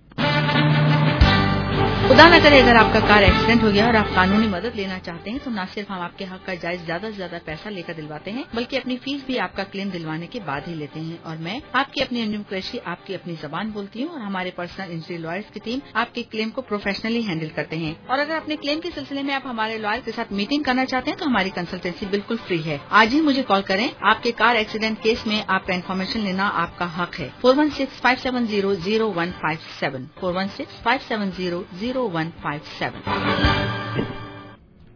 खुदा न करे अगर आपका कार एक्सीडेंट हो गया और आप कानूनी मदद लेना चाहते हैं तो न सिर्फ हम आपके हक का जायज ज्यादा से ज्यादा पैसा लेकर दिलवाते हैं, बल्कि अपनी फीस भी आपका क्लेम दिलवाने के बाद ही लेते हैं। और मैं आपकी अपनी अंजुम कुरैशी आपकी अपनी जबान बोलती हूँ, और हमारे पर्सनल इंजरी लॉयर्स की टीम आपके क्लेम को प्रोफेशनली हैंडल करते हैं। और अगर अपने क्लेम के सिलसिले में आप हमारे लॉयर के साथ मीटिंग करना चाहते हैं तो हमारी कंसल्टेंसी बिल्कुल फ्री है। आज ही मुझे कॉल करें। आपके कार एक्सीडेंट केस में आपका इन्फॉर्मेशन लेना आपका हक है। Four one six five seven zero zero one five seven four one six five seven zero zero one five seven.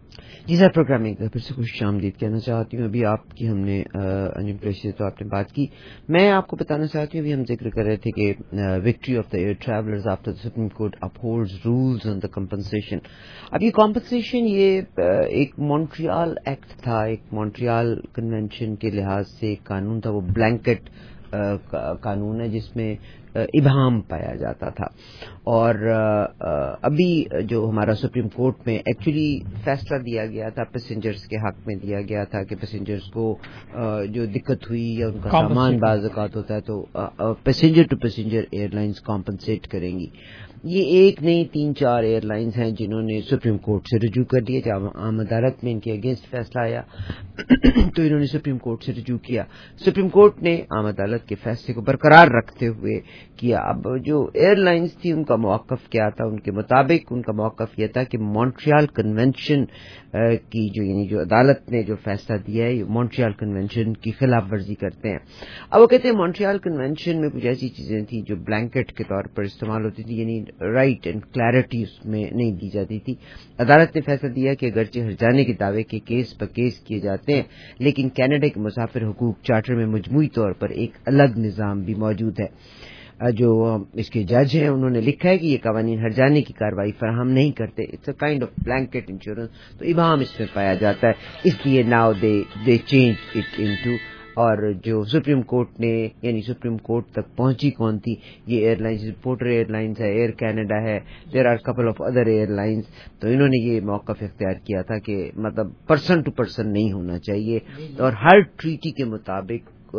جی سر، پروگرام میں پھر سے خوش آمدید کہنا چاہتی ہوں. ابھی آپ کی ہم نے انجم قریشی سے تو آپ نے بات کی. میں آپ کو بتانا چاہتی ہوں، ابھی ہم ذکر کر رہے تھے کہ victory of the air travellers after supreme court upholds rules on the compensation. اب یہ کمپنسیشن یہ ایک مونٹریال ایکٹ تھا، ایک مونٹریال کنونشن کے لحاظ سے ایک قانون تھا. وہ بلینکٹ قانون ہے جس میں ابہام پایا جاتا تھا. اور ابھی جو ہمارا سپریم کورٹ میں ایکچولی فیصلہ دیا گیا تھا پیسنجرز کے حق میں دیا گیا تھا کہ پیسنجرز کو جو دقت ہوئی یا ان کا سامان بعض اوقات ہوتا ہے تو passenger to passenger airlines compensate کریں گی. یہ ایک نہیں تین چار ایئر لائنز ہیں جنہوں نے سپریم کورٹ سے رجوع کر لیا. جب عام عدالت میں ان کے اگینسٹ فیصلہ آیا تو انہوں نے سپریم کورٹ سے رجوع کیا. سپریم کورٹ نے عام عدالت کے فیصلے کو برقرار رکھتے ہوئے کیا. اب جو ایئر لائنز تھی ان کا موقف کیا تھا؟ ان کے مطابق ان کا موقف یہ تھا کہ مونٹریال کنونشن کی جو یعنی جو عدالت نے جو فیصلہ دیا ہے یہ مونٹریال کنونشن کی خلاف ورزی کرتے ہیں. اب وہ کہتے ہیں مونٹریال کنونشن میں کچھ ایسی چیزیں تھیں جو بلینکٹ کے طور پر استعمال ہوتی تھی، یعنی رائٹ اینڈ کلیئرٹی اس میں نہیں دی جاتی تھی. عدالت نے فیصلہ دیا کہ اگرچہ ہرجانے کے دعوے کے کیس پر کیس کیے جاتے ہیں لیکن کینیڈا کے مسافر حقوق چارٹر میں مجموعی طور پر ایک الگ نظام بھی موجود ہے. جو اس کے جج ہیں انہوں نے لکھا ہے کہ یہ قوانین ہرجانے کی کارروائی فراہم نہیں کرتے. It's a kind of blanket insurance. تو ابہام اس میں پایا جاتا ہے، اس لیے now they they change it into. اور جو سپریم کورٹ نے یعنی سپریم کورٹ تک پہنچی کون تھی؟ یہ airlines, Porter airlines ہے، ایئر کینیڈا ہے، there are couple of other airlines. تو انہوں نے یہ موقف اختیار کیا تھا کہ مطلب پرسن ٹو پرسن نہیں ہونا چاہیے اور ہر ٹریٹی کے مطابق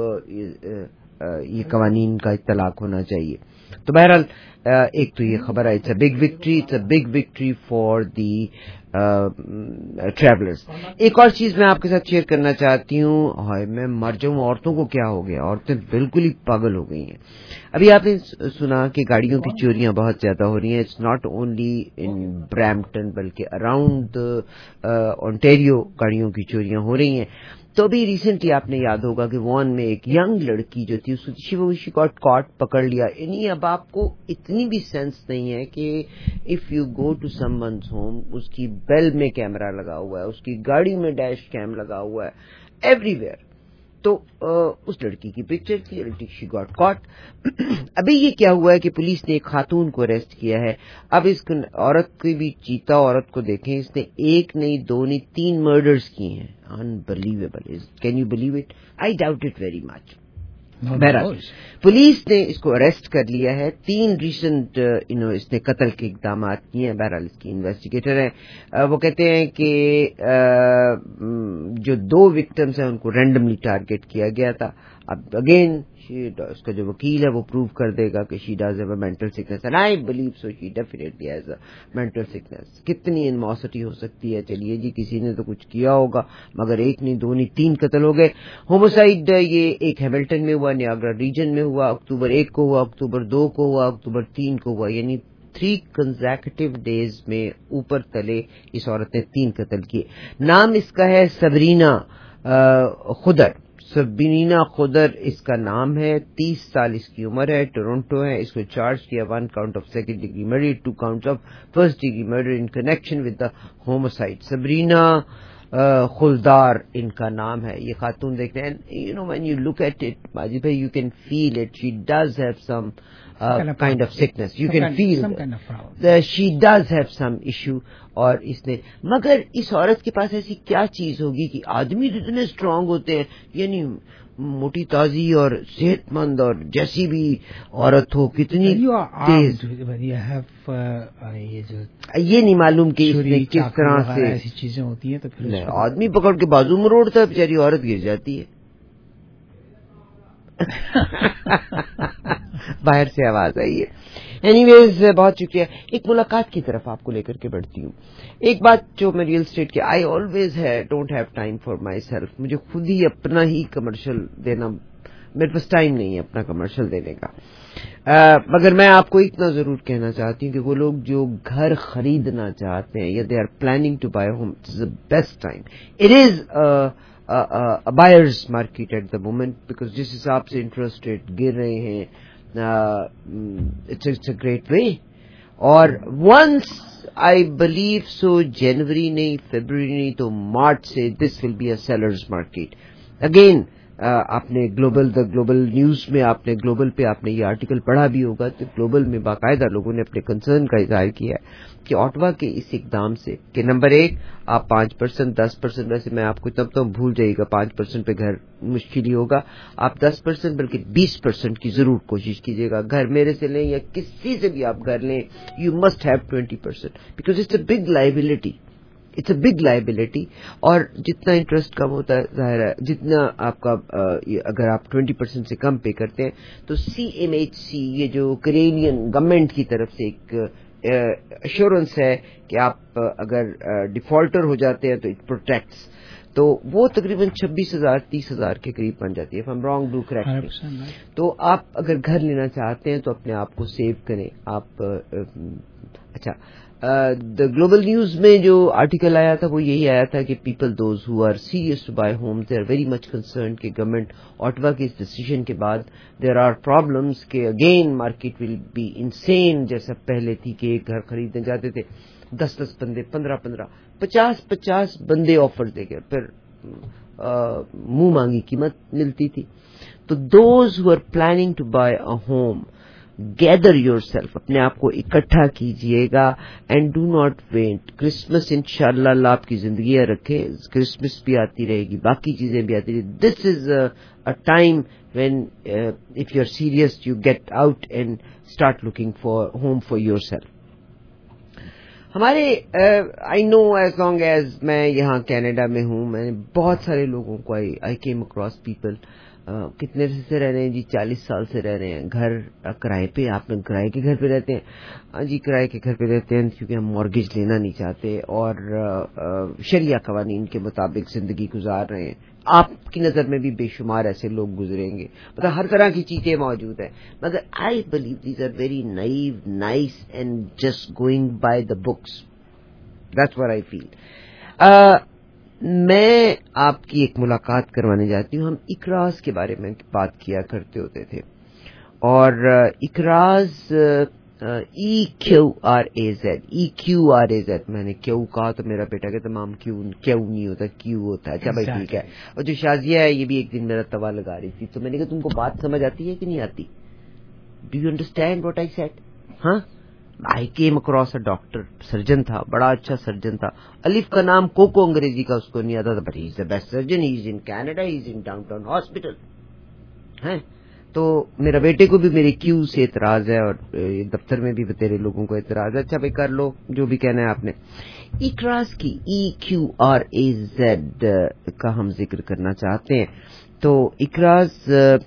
یہ قوانین کا اطلاق ہونا چاہیے. تو بہرحال ایک تو یہ خبر ہے، it's a big victory, it's a big victory for the travellers. ایک اور چیز میں آپ کے ساتھ شیئر کرنا چاہتی ہوں. ہائے میں مر جاؤں، عورتوں کو کیا ہو گیا، عورتیں بالکل ہی پاگل ہو گئی ہیں. ابھی آپ نے سنا کہ گاڑیوں کی چوریاں بہت زیادہ ہو رہی ہیں. It's not only in Brampton بلکہ اراؤنڈ اونٹیریو گاڑیوں کی چوریاں ہو رہی ہیں. تو ابھی ریسنٹلی آپ نے یاد ہوگا کہ وان میں ایک ینگ لڑکی جو تھی اس کو کاٹ پکڑ لیا. یعنی اب آپ کو اتنی بھی سینس نہیں ہے کہ if you go to someone's home اس کی بیل میں کیمرہ لگا ہوا ہے، اس کی گاڑی میں ڈیش کیم لگا ہوا ہے، ایوری ویئر. تو اس لڑکی کی پکچر تھی، شی گاٹ کاٹ. ابھی یہ کیا ہوا ہے کہ پولیس نے ایک خاتون کو اریسٹ کیا ہے. اب اس عورت کی بھی چیتا عورت کو دیکھیں، اس نے ایک نہیں دو نہیں تین مرڈرز کیے ہیں. Unbelievable. Can you believe it? I doubt it very much. بہرحال پولیس نے اس کو اریسٹ کر لیا ہے. تین ریسنٹ اس نے قتل کے اقدامات کیے ہیں. بہرحال اس کی انویسٹیگیٹر ہیں. وہ کہتے ہیں کہ جو دو وکٹمز ہیں ان کو رینڈملی ٹارگیٹ کیا گیا تھا. اب اگین اس کا جو وکیل ہے وہ پروو کر دے گا کہ she does have a mental sickness and I believe so she definitely has a mental sickness. کتنی انموسٹی ہو سکتی ہے؟ چلیے جی کسی نے تو کچھ کیا ہوگا مگر ایک نہیں دو نہیں تین قتل ہو گئے. ہوموسائیڈ یہ ایک ہیملٹن میں ہوا، نیاگرا ریجن میں ہوا، اکتوبر ایک کو ہوا، اکتوبر دو کو ہوا، اکتوبر تین کو ہوا. یعنی تھری کنزیکٹیو ڈیز میں اوپر تلے اس عورت نے تین قتل کیے. نام اس کا ہے سبرینا خدر. سبرینا خدر اس کا نام ہے. تیس سال اس کی عمر ہے. ٹورنٹو ہے. اس کو چارج کیا one count of second degree murder, two count of first degree murder in connection with the homicide. Sabrina Khaldar ان کا نام ہے. یہ خاتون دیکھتے ہیں you know when you look at it Majid بھائی you can feel it. She does have some kind of sickness. You can feel she does have some issue. اور اس نے مگر اس عورت کے پاس ایسی کیا چیز ہوگی کہ آدمی اتنے اسٹرانگ ہوتے ہیں، یعنی موٹی تازی اور صحت مند اور جیسی بھی عورت ہو کتنی تیز. یہ نہیں معلوم کہ اس نے کس طرح سے ایسی چیزیں ہوتی ہیں تو پھر آدمی پکڑ کے بازو مروڑتا ہے، بیچاری عورت گر جاتی ہے. باہر سے آواز آئی ہے. اینی ویز بہت شکریہ. ایک ملاقات کی طرف آپ کو لے کر کے بڑھتی ہوں. ایک بات جو میں ریئل اسٹیٹ کے آئی آلویز ہے don't have time for myself. مجھے خود ہی اپنا ہی کمرشل دینا، میرے پاس ٹائم نہیں ہے اپنا کمرشل دینے کا. مگر میں آپ کو اتنا ضرور کہنا چاہتی ہوں کہ وہ لوگ جو گھر خریدنا چاہتے ہیں یا they are planning to buy home, it's the best time. It is buyers market at the moment because جس حساب سے انٹرسٹ ریٹ گر رہے ہیں اٹس اے گریٹ وے. اور ونس آئی بلیو سو جنوری نہیں فیبروری نہیں تو مارچ سے this will be a sellers market again. آپ نے گلوبل دا گلوبل نیوز میں آپ نے گلوبل پہ آپ نے یہ آرٹیکل پڑھا بھی ہوگا تو گلوبل میں باقاعدہ لوگوں نے اپنے کنسرن کا اظہار کیا ہے کہ اوٹوا کے اس اقدام سے کہ نمبر ایک آپ پانچ پرسینٹ دس پرسینٹ ویسے میں آپ کو تب تو بھول جائے گا پانچ پرسینٹ پہ گھر مشکل ہی ہوگا, آپ دس پرسینٹ بلکہ بیس پرسینٹ کی ضرور کوشش کیجیے گا. گھر میرے سے لیں یا کسی سے بھی آپ گھر لیں you must have twenty percent because it's a big liability it's a big liability. اور جتنا انٹرسٹ کم ہوتا ہے ظاہر ہے جتنا آپ کا اگر آپ ٹوینٹی پرسینٹ سے کم پے کرتے ہیں تو سی ایم ایچ سی یہ جو کینیڈین گورنمنٹ کی طرف سے ایک ایشورنس ہے کہ آپ اگر ڈیفالٹر ہو جاتے ہیں تو اٹ پروٹیکٹس, تو وہ تقریباً چھبیس ہزار تیس ہزار کے قریب بن جاتی ہے. If I am wrong do correct. تو آپ اگر گھر لینا چاہتے ہیں تو اپنے آپ کو سیو کریں. آپ اچھا دا گلوبل نیوز میں جو آرٹیکل آیا تھا وہ یہی آیا تھا کہ people those who are serious to buy home they are very much concerned کہ گورنمنٹ اوٹوا کے اس ڈیسیژن کے بعد دیر آر پرابلمس کہ again market will be insane جیسا پہلے تھی کہ ایک گھر خریدنے جاتے تھے دس دس بندے پندرہ پندرہ پچاس پچاس بندے آفر دے گئے پھر منہ مانگی قیمت ملتی تھی. تو those who are planning to buy a home gather yourself اپنے آپ کو اکٹھا کیجئے گا and do not wait. Christmas ان شاء اللہ اللہ آپ کی زندگیاں رکھے, کرسمس بھی آتی رہے گی باقی چیزیں بھی آتی رہے گی. This is a time when if you are serious you get out and start looking for home for yourself. ہمارے I know as long as میں یہاں کینیڈا میں ہوں میں نے بہت سارے لوگوں کو آئی کیم اکراس پیپل کتنے سے رہ رہے ہیں جی چالیس سال سے رہ رہے ہیں گھر کرائے پہ. آپ لوگ کرائے کے گھر پہ رہتے ہیں؟ ہاں جی کرائے کے گھر پہ رہتے ہیں کیونکہ ہم مارگیج لینا نہیں چاہتے اور شریعہ قوانین کے مطابق زندگی گزار رہے ہیں. آپ کی نظر میں بھی بے شمار ایسے لوگ گزریں گے, مطلب ہر طرح کی چیزیں موجود ہیں, مگر I believe these are very naive nice and just going by the books. That's what I feel. میں آپ کی ایک ملاقات کروانے جاتی ہوں. ہم اقراض کے بارے میں بات کیا کرتے ہوتے تھے اور Eqraz E Q R A Z E Q R A Z میں نے کیو کہا تو میرا بیٹا کہ تمام کیو کیو نہیں ہوتا کیو ہوتا ہے. اچھا بھائی ٹھیک ہے. اور جو شازیہ ہے یہ بھی ایک دن میرا توا لگا رہی تھی تو میں نے کہا تم کو بات سمجھ آتی ہے کہ نہیں آتی؟ Do you understand what I said? ہاں I came across a doctor surgeon تھا بڑا اچھا سرجن تھا. الف کا نام کوکو انگریزی کا اس کو نہیں آتا تھا but he is the best surgeon. He is in Canada he is in downtown hospital ہے. تو میرا بیٹے کو بھی میرے کیو سے اعتراض ہے اور دفتر میں بھی تیرے لوگوں کو اعتراض ہے. اچھا بھائی کر لو جو بھی کہنا ہے آپ نے. اقراض کی ای کیو آر اے زیڈ کا ہم ذکر کرنا چاہتے ہیں. تو اقراض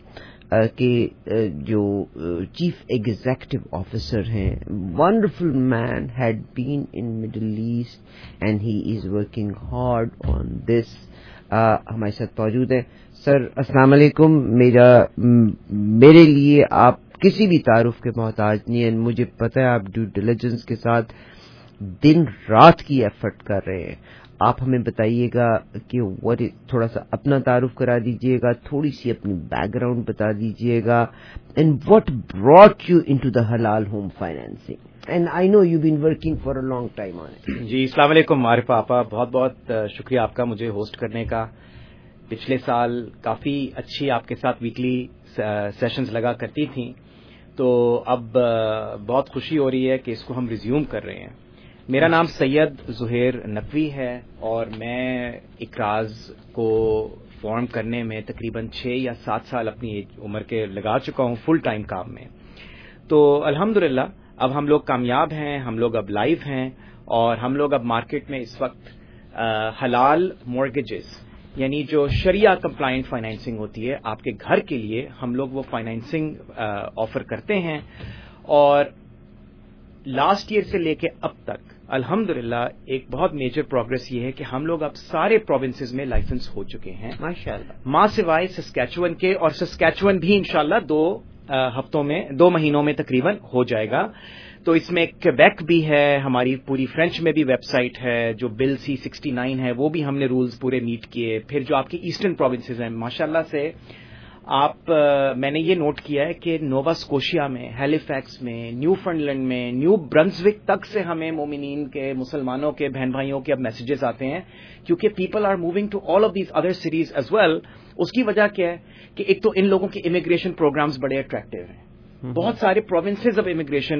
کے جو چیف ایگزیکٹو آفیسر ہیں wonderful man had been in Middle East and he is working hard on this. ہمارے ساتھ موجود ہیں. سر السلام علیکم. میرا میرے لیے آپ کسی بھی تعارف کے محتاج نہیں ہیں. مجھے پتہ ہے آپ ڈیو ڈیلیجنس کے ساتھ دن رات کی ایفرٹ کر رہے ہیں. آپ ہمیں بتائیے گا کہ what تھوڑا سا اپنا تعارف کرا دیجیے گا, تھوڑی سی اپنی بیک گراؤنڈ بتا دیجیے گا and what brought you into the halal home financing. And I know you been working for a long time on it. جی السلام علیکم عارف آپا, بہت بہت شکریہ آپ کا مجھے ہوسٹ کرنے کا. پچھلے سال کافی اچھی آپ کے ساتھ ویکلی سیشنز لگا کرتی تھیں تو اب بہت خوشی ہو رہی ہے کہ اس کو ہم ریزیوم کر رہے ہیں. میرا نام سید زہیر نقوی ہے اور میں اقراض کو فارم کرنے میں تقریباً چھ یا سات سال اپنی عمر کے لگا چکا ہوں فل ٹائم کام میں. تو الحمدللہ اب ہم لوگ کامیاب ہیں, ہم لوگ اب لائیو ہیں اور ہم لوگ اب مارکیٹ میں اس وقت حلال مورگیجز یعنی جو شریعہ کمپلائنٹ فائنینسنگ ہوتی ہے آپ کے گھر کے لیے ہم لوگ وہ فائنینسنگ آفر کرتے ہیں. اور لاسٹ ایئر سے لے کے اب تک الحمدللہ ایک بہت میجر پروگرس یہ ہے کہ ہم لوگ اب سارے پروونسز میں لائسنس ہو چکے ہیں ماشاءاللہ, ماں سوائے سسکیچون کے, اور سسکیچون بھی انشاءاللہ دو ہفتوں میں دو مہینوں میں تقریباً ہو جائے گا. تو اس میں کیبیک بھی ہے, ہماری پوری فرینچ میں بھی ویب سائٹ ہے, جو بل سی سکسٹی نائن ہے وہ بھی ہم نے رولز پورے میٹ کیے. پھر جو آپ کی ایسٹرن پروونسز ہیں ماشاءاللہ سے آپ میں نے یہ نوٹ کیا ہے کہ نووا اسکوشیا میں، ہیلیفیکس میں، نیو فنڈ لینڈ میں، نیو برنزوک تک سے ہمیں مومنین کے، مسلمانوں کے، بہن بھائیوں کے اب میسیجز آتے ہیں، کیونکہ people are moving to all of these other cities as well. اس کی وجہ کیا ہے کہ ایک تو ان لوگوں کے امیگریشن پروگرامز بڑے اٹریکٹیو ہیں. بہت سارے پروونسز اب امیگریشن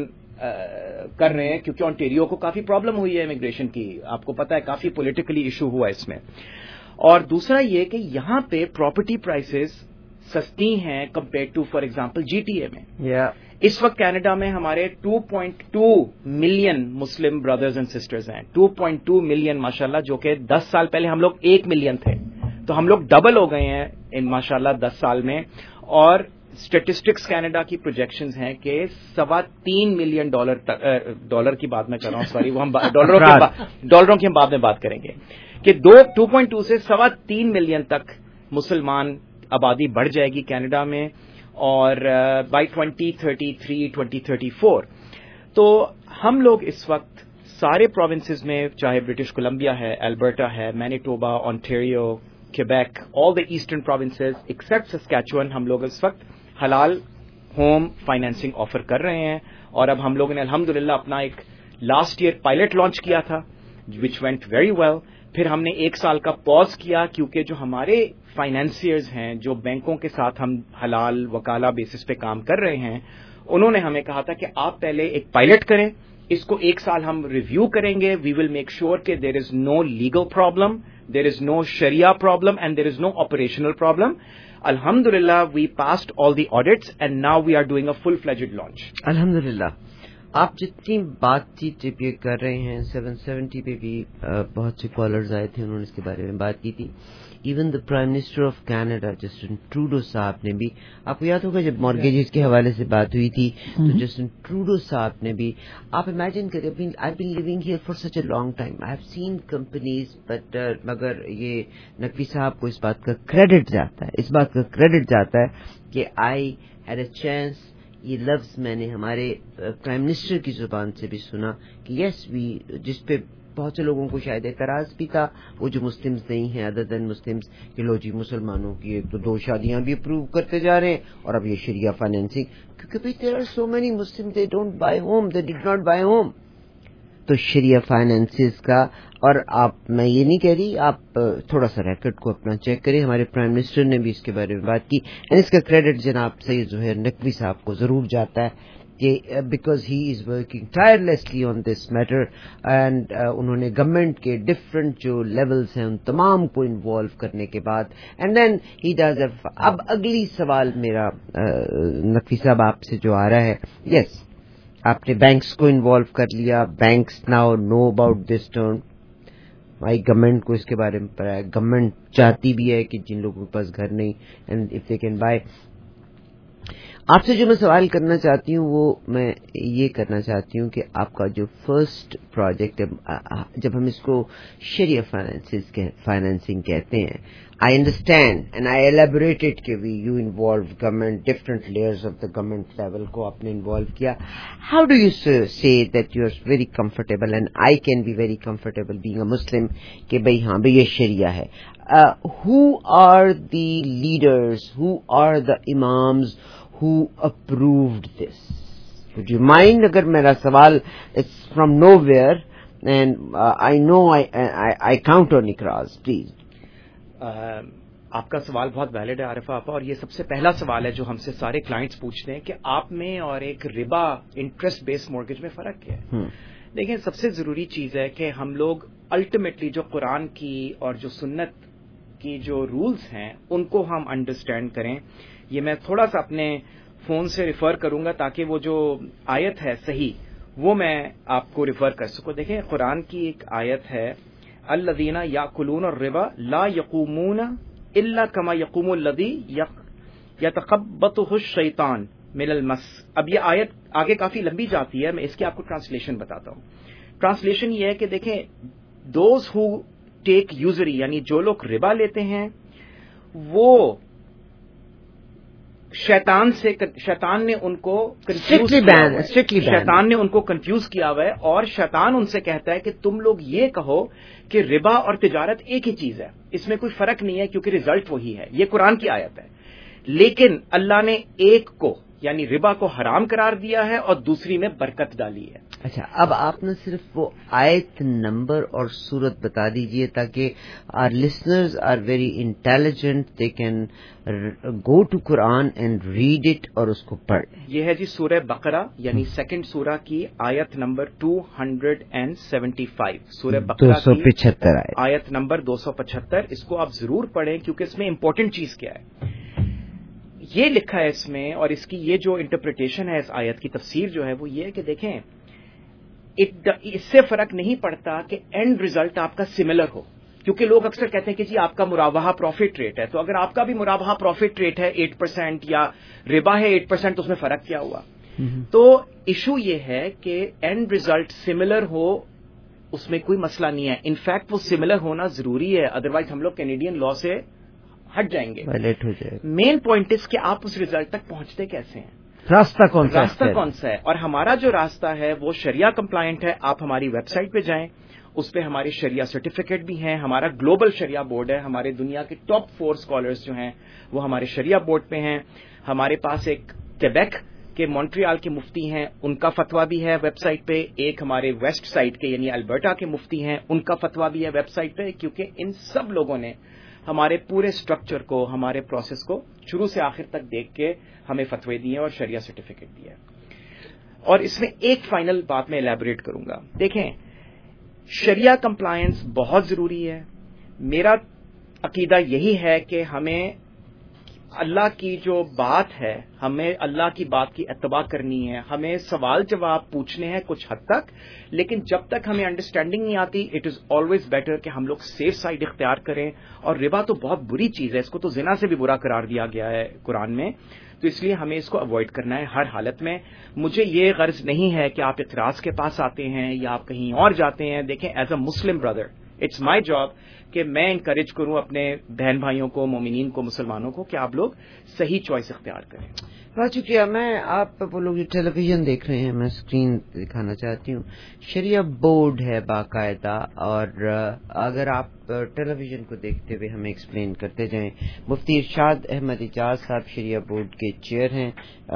کر رہے ہیں، کیونکہ آنٹیریو کو کافی پرابلم ہوئی ہے امیگریشن کی، آپ کو پتا ہے کافی پولیٹیکلی ایشو ہوا اس میں. اور دوسرا یہ کہ یہاں پہ پراپرٹی پرائسز سستی ہیں compare to for example G T A میں. yeah. اس وقت کینیڈا میں ہمارے two point two million Muslim brothers and sisters ہیں. ٹو پوائنٹ ٹو ملین ماشاءاللہ، جو کہ دس سال پہلے ہم لوگ ایک ملین تھے، تو ہم لوگ ڈبل ہو گئے ہیں ماشاءاللہ دس سال میں. اور اسٹیٹسٹکس کینیڈا کی پروجیکشنز ہیں کہ سوا تین ملین ڈالر ڈالر کی بات میں کر رہا ہوں، سوری وہ ہم ڈالروں کی ڈالروں کی ہم بعد میں بات کریں گے، کہ دو ٹو پوائنٹ ٹو سے سوا تین ملین تک مسلمان آبادی بڑھ جائے گی کینیڈا میں، اور by twenty thirty three twenty thirty four. تو ہم لوگ اس وقت سارے پروونسز میں، چاہے برٹش کولمبیا ہے، البرٹا ہے، Manitoba, Ontario, Quebec, all the eastern provinces except Saskatchewan, ہم لوگ اس وقت حلال ہوم فائنینسنگ آفر کر رہے ہیں. اور اب ہم لوگوں نے الحمدللہ اپنا ایک لاسٹ ایئر پائلٹ لانچ کیا تھا وچ وینٹ ویری ویل. پھر ہم نے ایک سال کا پاز کیا، کیونکہ جو ہمارے فائنینسئرز ہیں، جو بینکوں کے ساتھ ہم حلال وکالہ بیسس پہ کام کر رہے ہیں، انہوں نے ہمیں کہا تھا کہ آپ پہلے ایک پائلٹ کریں، اس کو ایک سال ہم ریویو کریں گے. وی ول میک شیور کہ there is no legal problem, there is no sharia problem and there is no operational problem. الحمدللہ we passed all the audits and now we are doing a full fledged launch. الحمدللہ. آپ جتنی بات چیت جب یہ کر رہے ہیں، سیون سیونٹی پہ بھی بہت سے کالرز آئے تھے، انہوں نے اس کے بارے میں بات کی تھی. Even the prime minister of Canada Justin Trudeau صاحب نے بھی، آپ کو یاد ہوگا جب مارگیجز کے حوالے سے بات ہوئی تھی تو جسٹن ٹروڈو صاحب نے بھی، آپ امیجن کریں، I been living here for such a long time, I have seen companies, but مگر یہ نقوی صاحب کو اس بات کا کریڈٹ جاتا ہے، اس بات کا کریڈٹ جاتا ہے کہ آئی ہیڈ اے چانس. یہ لفظ میں نے ہمارے پرائم منسٹر کی زبان سے بھی سنا کہ یس وی، جس پہ بہت سے لوگوں کو شاید اعتراض بھی تھا، وہ جو مسلمز نہیں ہیں ادر دین مسلمز، کہ لو جی مسلمانوں کی ایک تو دو شادیاں بھی اپروو کرتے جا رہے ہیں، اور اب یہ شریعہ فائنینسنگ، کیونکہ بھائی there are so many Muslim they don't buy home, they did not buy home. تو شریعہ فائنینسز کا، اور آپ، میں یہ نہیں کہہ رہی، آپ تھوڑا سا ریکارڈ کو اپنا چیک کریں، ہمارے پرائم منسٹر نے بھی اس کے بارے میں بات کی، اینڈ اس کا کریڈٹ جناب سید زہیر نقوی صاحب کو ضرور جاتا ہے کہ because he is working tirelessly on this matter, and انہوں نے گورنمنٹ کے ڈفرینٹ جو لیولز ہیں ان تمام کو انوالو کرنے کے بعد، اینڈ دین ہی ڈز. اب اگلی سوال میرا نقوی صاحب آپ سے جو آ رہا ہے، یس آپ نے بینکس کو انوالو کر لیا، banks now know about this term, بھائی گورنمنٹ کو اس کے بارے میں پتا ہے، گورنمنٹ چاہتی بھی ہے کہ جن لوگوں کے پاس گھر نہیں، and if they can buy. آپ سے جو میں سوال کرنا چاہتی ہوں وہ میں یہ کرنا چاہتی ہوں کہ آپ کا جو فرسٹ پروجیکٹ، جب ہم اس کو شریعہ فائنینسنگ کہتے ہیں، I understand and I elaborated کہ we you involve government, different layers of the government level کو آپ نے انوالو کیا. How do you say that you are very comfortable and I can be very comfortable being a Muslim کہ بھائی ہاں بھائی یہ شریعہ ہے. Who are the leaders, who are the imams who approved this? Would you mind اگر میرا سوال it's from nowhere and uh, I know I, I, I count on اقراز please. uh, آپ کا سوال بہت ویلڈ ہے عارفہ آپا، اور یہ سب سے پہلا سوال ہے جو ہم سے سارے کلائنٹس پوچھتے ہیں کہ آپ میں اور ایک ربا انٹرسٹ بیس مورگیج میں فرق کیا ہے. hmm. دیکھیں، سب سے ضروری چیز ہے کہ ہم لوگ الٹیمیٹلی جو قرآن کی اور جو سنت کی جو رولز ہیں ان کو ہم انڈرسٹینڈ کریں. یہ میں تھوڑا سا اپنے فون سے ریفر کروں گا تاکہ وہ جو آیت ہے صحیح وہ میں آپ کو ریفر کر سکوں. دیکھیں، قرآن کی ایک آیت ہے، الذین یاکلون الربا لا یقومون الا کما یقوم الذی یتخبطہ الشیطان من المس. اب یہ آیت آگے کافی لمبی جاتی ہے، میں اس کی آپ کو ٹرانسلیشن بتاتا ہوں. ٹرانسلیشن یہ ہے کہ دیکھیں، دوز ہو ٹیک یوزری، یعنی جو لوگ ربا لیتے ہیں وہ شیطان سے شیطان نے ان کو کنفیوز شیطان نے ان کو کنفیوز کیا ہوا ہے، اور شیطان ان سے کہتا ہے کہ تم لوگ یہ کہو کہ ربا اور تجارت ایک ہی چیز ہے، اس میں کوئی فرق نہیں ہے کیونکہ ریزلٹ وہی ہے. یہ قرآن کی آیت ہے. لیکن اللہ نے ایک کو یعنی ربا کو حرام قرار دیا ہے اور دوسری میں برکت ڈالی ہے. اچھا، اب آپ نے صرف وہ آیت نمبر اور صورت بتا دیجئے تاکہ our listeners are very intelligent, they can go to Quran and read it اور اس کو پڑھ. یہ ہے جی سورہ بقرہ یعنی سیکنڈ سورہ کی آیت نمبر دو سو پچہتر. سورہ بقرہ کی پچہتر آیت نمبر دو سو پچہتر. اس کو آپ ضرور پڑھیں کیونکہ اس میں امپورٹنٹ چیز کیا ہے یہ لکھا ہے اس میں، اور اس کی یہ جو انٹرپریٹیشن ہے اس آیت کی تفسیر جو ہے وہ یہ ہے کہ دیکھیں اس سے فرق نہیں پڑتا کہ اینڈ ریزلٹ آپ کا سملر ہو، کیونکہ لوگ اکثر کہتے ہیں کہ جی آپ کا مرابحہ پروفٹ ریٹ ہے، تو اگر آپ کا بھی مرابحہ پروفٹ ریٹ ہے ایٹ پرسینٹ یا ربا ہے ایٹ پرسینٹ تو اس میں فرق کیا ہوا؟ تو ایشو یہ ہے کہ اینڈ ریزلٹ سملر ہو، اس میں کوئی مسئلہ نہیں ہے. انفیکٹ وہ سملر ہونا ضروری ہے، ادروائز ہم لوگ کینیڈین لا سے ہٹ جائیں گے. مین پوائنٹ اس کہ آپ اس ریزلٹ تک پہنچتے کیسے ہیں، راستہ کون سا راستہ کون سا ہے. اور ہمارا جو راستہ ہے وہ شریعہ کمپلائنٹ ہے. آپ ہماری ویب سائٹ پہ جائیں، اس پہ ہمارے شریعہ سرٹیفکیٹ بھی ہیں. ہمارا گلوبل شریعہ بورڈ ہے، ہمارے دنیا کے ٹاپ فور اسکالرز جو ہیں وہ ہمارے شریعہ بورڈ پہ ہیں. ہمارے پاس ایک کیبیک کے مونٹریال کے مفتی ہیں، ان کا فتویٰ بھی ہے ویب سائٹ پہ. ایک ہمارے ویسٹ سائڈ کے یعنی البرٹا کے مفتی ہیں، ان کا فتویٰ بھی ہے ویب سائٹ پہ. کیونکہ ان سب لوگوں نے ہمارے پورے اسٹرکچر کو، ہمارے پروسیس کو شروع سے آخر تک دیکھ کے ہمیں فتوے دیے اور شریعہ سرٹیفکیٹ دیا ہے. اور اس میں ایک فائنل بات میں الیبوریٹ کروں گا. دیکھیں شریعہ کمپلائنس بہت ضروری ہے. میرا عقیدہ یہی ہے کہ ہمیں اللہ کی جو بات ہے، ہمیں اللہ کی بات کی اتباع کرنی ہے. ہمیں سوال جواب پوچھنے ہیں کچھ حد تک، لیکن جب تک ہمیں انڈرسٹینڈنگ نہیں آتی اٹ از آلویز بیٹر کہ ہم لوگ سیف سائڈ اختیار کریں. اور ربا تو بہت بری چیز ہے، اس کو تو زنا سے بھی برا قرار دیا گیا ہے قرآن میں، تو اس لیے ہمیں اس کو اوائڈ کرنا ہے ہر حالت میں. مجھے یہ غرض نہیں ہے کہ آپ اعتراض کے پاس آتے ہیں یا آپ کہیں اور جاتے ہیں. دیکھیں as a Muslim brother it's my job کہ میں انکریج کروں اپنے بہن بھائیوں کو، مومنین کو، مسلمانوں کو کہ آپ لوگ صحیح چوائس اختیار کریں. بہت شکریہ. میں آپ وہ لوگ جو ٹیلی ویژن دیکھ رہے ہیں، میں اسکرین دکھانا چاہتی ہوں. شریعہ بورڈ ہے باقاعدہ، اور اگر آپ ٹیلی ویژن کو دیکھتے ہوئے ہمیں ایکسپلین کرتے جائیں. مفتی ارشاد احمد اعجاز صاحب شریعہ بورڈ کے چیئر ہیں.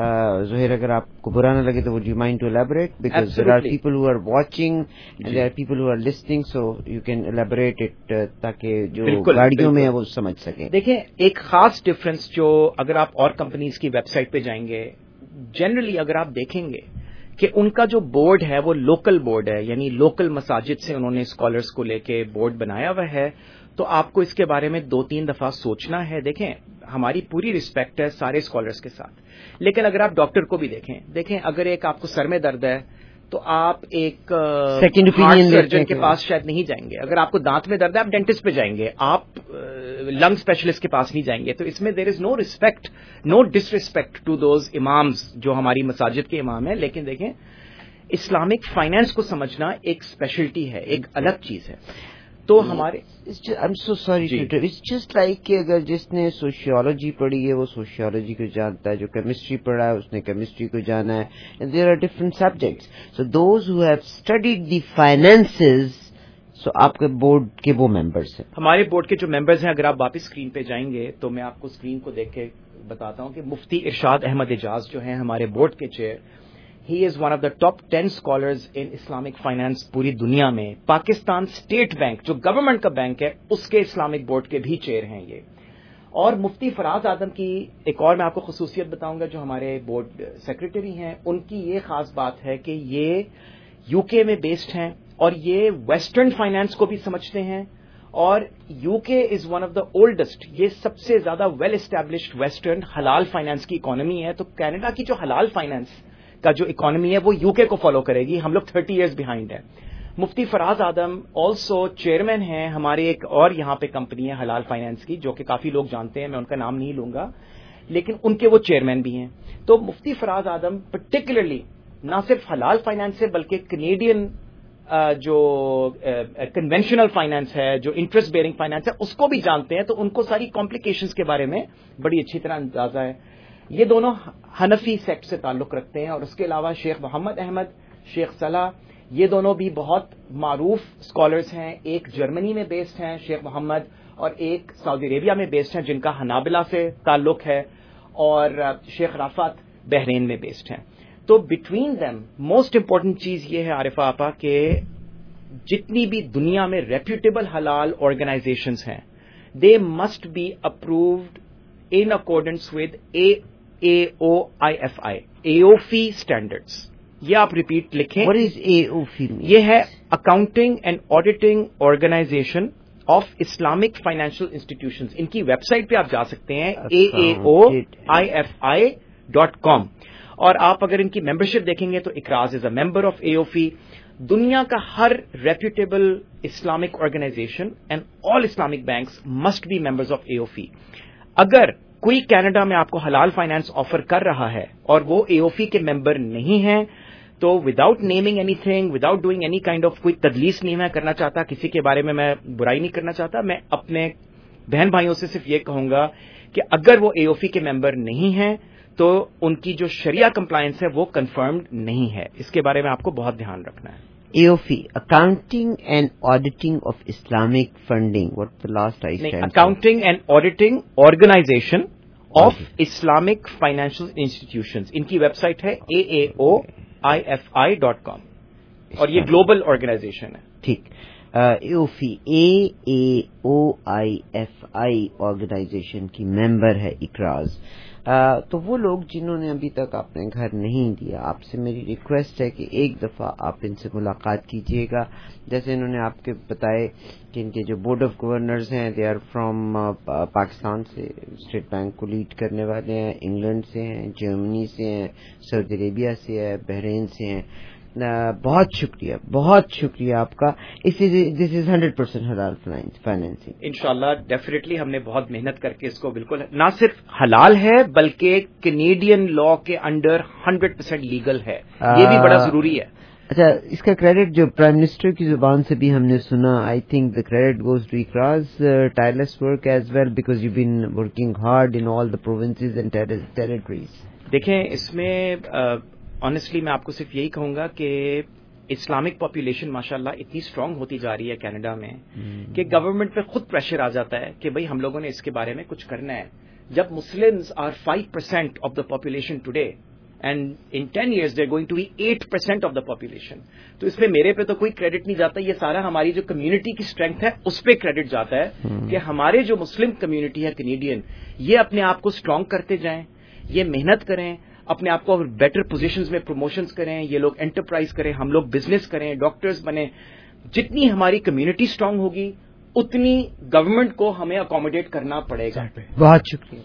ظہیر اگر آپ کو برا نہ لگے تو would you mind to elaborate, because there are people who are watching and there are people who are listening, so you can elaborate it تاکہ جو گاڑیوں میں ہے وہ سمجھ سکیں. دیکھیں ایک خاص ڈفرنس جو اگر آپ اور کمپنیز کی ویب سائٹ پہ جائیں گے، جنرلی اگر آپ دیکھیں گے کہ ان کا جو بورڈ ہے وہ لوکل بورڈ ہے، یعنی لوکل مساجد سے انہوں نے اسکالرس کو لے کے بورڈ بنایا ہوا ہے. تو آپ کو اس کے بارے میں دو تین دفعہ سوچنا ہے. دیکھیں ہماری پوری رسپیکٹ ہے سارے اسکالرس کے ساتھ، لیکن اگر آپ ڈاکٹر کو بھی دیکھیں دیکھیں اگر ایک آپ کو سر میں درد ہے تو آپ ایک سیکنڈ اوپینین سرجن کے پاس شاید نہیں جائیں گے. اگر آپ کو دانت میں درد ہے آپ ڈینٹسٹ پہ جائیں گے، آپ لنگ اسپیشلسٹ کے پاس نہیں جائیں گے. تو اس میں there is no respect, no disrespect to those imams جو ہماری مساجد کے امام ہیں. لیکن دیکھیں اسلامک فائنینس کو سمجھنا ایک اسپیشلٹی ہے، ایک الگ چیز ہے. تو ہمارے I'm so sorry to interrupt. It's just like کہ اگر جس نے سوشیولوجی پڑھی ہے وہ سوشیولوجی کو جانتا ہے، جو کیمسٹری پڑھا ہے اس نے کیمسٹری کو جانا ہے. And there are different subjects. So those who have studied the finances, so آپ کے بورڈ کے وہ ممبرس ہیں. ہمارے بورڈ کے جو ممبرز ہیں، اگر آپ واپس اسکرین پہ جائیں گے تو میں آپ کو اسکرین کو دیکھ کے بتاتا ہوں کہ مفتی ارشاد احمد اعجاز جو ہیں ہمارے بورڈ کے chair, he is one of the top ten scholars in Islamic finance پوری دنیا میں. پاکستان اسٹیٹ بینک جو گورنمنٹ کا بینک ہے اس کے اسلامک بورڈ کے بھی چیئر ہیں یہ. اور مفتی فراز آدم کی ایک اور میں آپ کو خصوصیت بتاؤں گا جو ہمارے بورڈ سیکرٹری ہیں، ان کی یہ خاص بات ہے کہ یہ یو کے میں بیسڈ ہیں اور یہ ویسٹرن فائنانس کو بھی سمجھتے ہیں. اور U K is one of the oldest, یہ سب سے زیادہ well established western halal finance کی اکانومی ہے. تو کینیڈا کی جو حلال فائنانس کا جو اکانومی ہے وہ یو کے کو فالو کرے گی. ہم لوگ تھرٹی ایئرز بیہائنڈ ہیں. مفتی فراز آدم آلسو چیئرمین ہیں ہمارے ایک اور یہاں پہ کمپنی ہے حلال فائنانس کی جو کہ کافی لوگ جانتے ہیں، میں ان کا نام نہیں لوں گا، لیکن ان کے وہ چیئرمین بھی ہیں. تو مفتی فراز آدم پرٹیکولرلی نہ صرف حلال فائنانس سے بلکہ کینیڈین جو کنونشنل فائنانس ہے، جو انٹرسٹ بیئرنگ فائنانس ہے، اس کو بھی جانتے ہیں. تو ان کو ساری کمپلیکیشنز کے بارے میں بڑی اچھی طرح اندازہ ہے. یہ دونوں حنفی سیکٹ سے تعلق رکھتے ہیں. اور اس کے علاوہ شیخ محمد احمد، شیخ صلاح، یہ دونوں بھی بہت معروف اسکالرز ہیں. ایک جرمنی میں بیسڈ ہیں شیخ محمد، اور ایک سعودی عربیہ میں بیسڈ ہیں جن کا حنابلہ سے تعلق ہے. اور شیخ رافات بحرین میں بیسڈ ہیں. تو بٹوین دیم موسٹ امپورٹنٹ چیز یہ ہے عارفہ آپا کہ جتنی بھی دنیا میں ریپیوٹیبل حلال آرگنائزیشنز ہیں they must be approved in accordance with A A O I F I A O fee standards. یہ آپ ریپیٹ لکھیں. What is A O F I? یہ ہے accounting and auditing organization of Islamic financial institutions. ان کی website پہ آپ جا سکتے ہیں اے A O I F I dot com, اور آپ اگر ان کی ممبرشپ دیکھیں گے تو اقراز از اے member of A O fee. دنیا کا ہر reputable Islamic organization and all Islamic banks must be members of A O fee. اگر کوئی کینیڈا میں آپ کو حلال فائنانس آفر کر رہا ہے اور وہ اے او فی کے ممبر نہیں ہیں تو without naming anything, without doing any kind of کوئی تدلیس نہیں میں کرنا چاہتا, کسی کے بارے میں میں برائی نہیں کرنا چاہتا. میں اپنے بہن بھائیوں سے صرف یہ کہوں گا کہ اگر وہ اے او فی کے ممبر نہیں ہیں تو ان کی جو شریعہ کمپلائنس ہے وہ کنفرمڈ نہیں ہے. اس کے بارے میں آپ کو بہت دھیان رکھنا ہے. A O F I, Accounting and Auditing of Islamic Funding. What's the last I stand? Accounting and Auditing Organization of Islamic Financial Institutions. ان کی ویب سائٹ ہے اے A O I F I dot com اور یہ global organization ہے. ٹھیک. اے O فی اے A O I F I organization کی ممبر ہے اقراز. تو وہ لوگ جنہوں نے ابھی تک اپنے گھر نہیں دیا, آپ سے میری ریکویسٹ ہے کہ ایک دفعہ آپ ان سے ملاقات کیجیے گا. جیسے انہوں نے آپ کے بتائے کہ ان کے جو بورڈ آف گورنرز ہیں دے آر فرام پاکستان سے, اسٹیٹ بینک کو لیڈ کرنے والے ہیں, انگلینڈ سے ہیں, جرمنی سے ہیں, سعودی عربیہ سے ہیں, بحرین سے ہیں. بہت شکریہ, بہت شکریہ آپ کا. This is hundred percent halal financing. انشاءاللہ ڈیفینیٹلی ہم نے بہت محنت کر کے اس کو بالکل نہ صرف حلال ہے بلکہ کینیڈین لا کے انڈر ہنڈریڈ پرسینٹ لیگل ہے. یہ بھی بڑا ضروری ہے. اچھا, اس کا کریڈٹ جو پرائم منسٹر کی زبان سے بھی ہم نے سنا, I think the credit goes to Eqraz tireless work as well because you been working hard in all the provinces and territories. دیکھیں اس میں آنیسٹلی میں آپ کو صرف یہی کہوں گا کہ اسلامک پاپولیشن ماشاءاللہ اتنی اسٹرانگ ہوتی جا رہی ہے کینیڈا میں کہ گورنمنٹ پہ خود پریشر آ جاتا ہے کہ بھئی ہم لوگوں نے اس کے بارے میں کچھ کرنا ہے. جب Muslims are five percent of the population today and in ten years they are going to be eight percent of the population, تو اس میں میرے پہ تو کوئی کریڈٹ نہیں جاتا. یہ سارا ہماری جو کمیونٹی کی اسٹرینتھ ہے اس پہ کریڈٹ جاتا ہے کہ ہمارے جو مسلم کمیونٹی ہے کینیڈین, یہ اپنے آپ کو اسٹرانگ کرتے جائیں, یہ محنت کریں, اپنے آپ کو بیٹر پوزیشنز میں پروموشنز کریں, یہ لوگ انٹرپرائز کریں, ہم لوگ بزنس کریں, ڈاکٹرز بنیں. جتنی ہماری کمیونٹی اسٹرانگ ہوگی اتنی گورنمنٹ کو ہمیں اکوموڈیٹ کرنا پڑے گا. بہت شکریہ.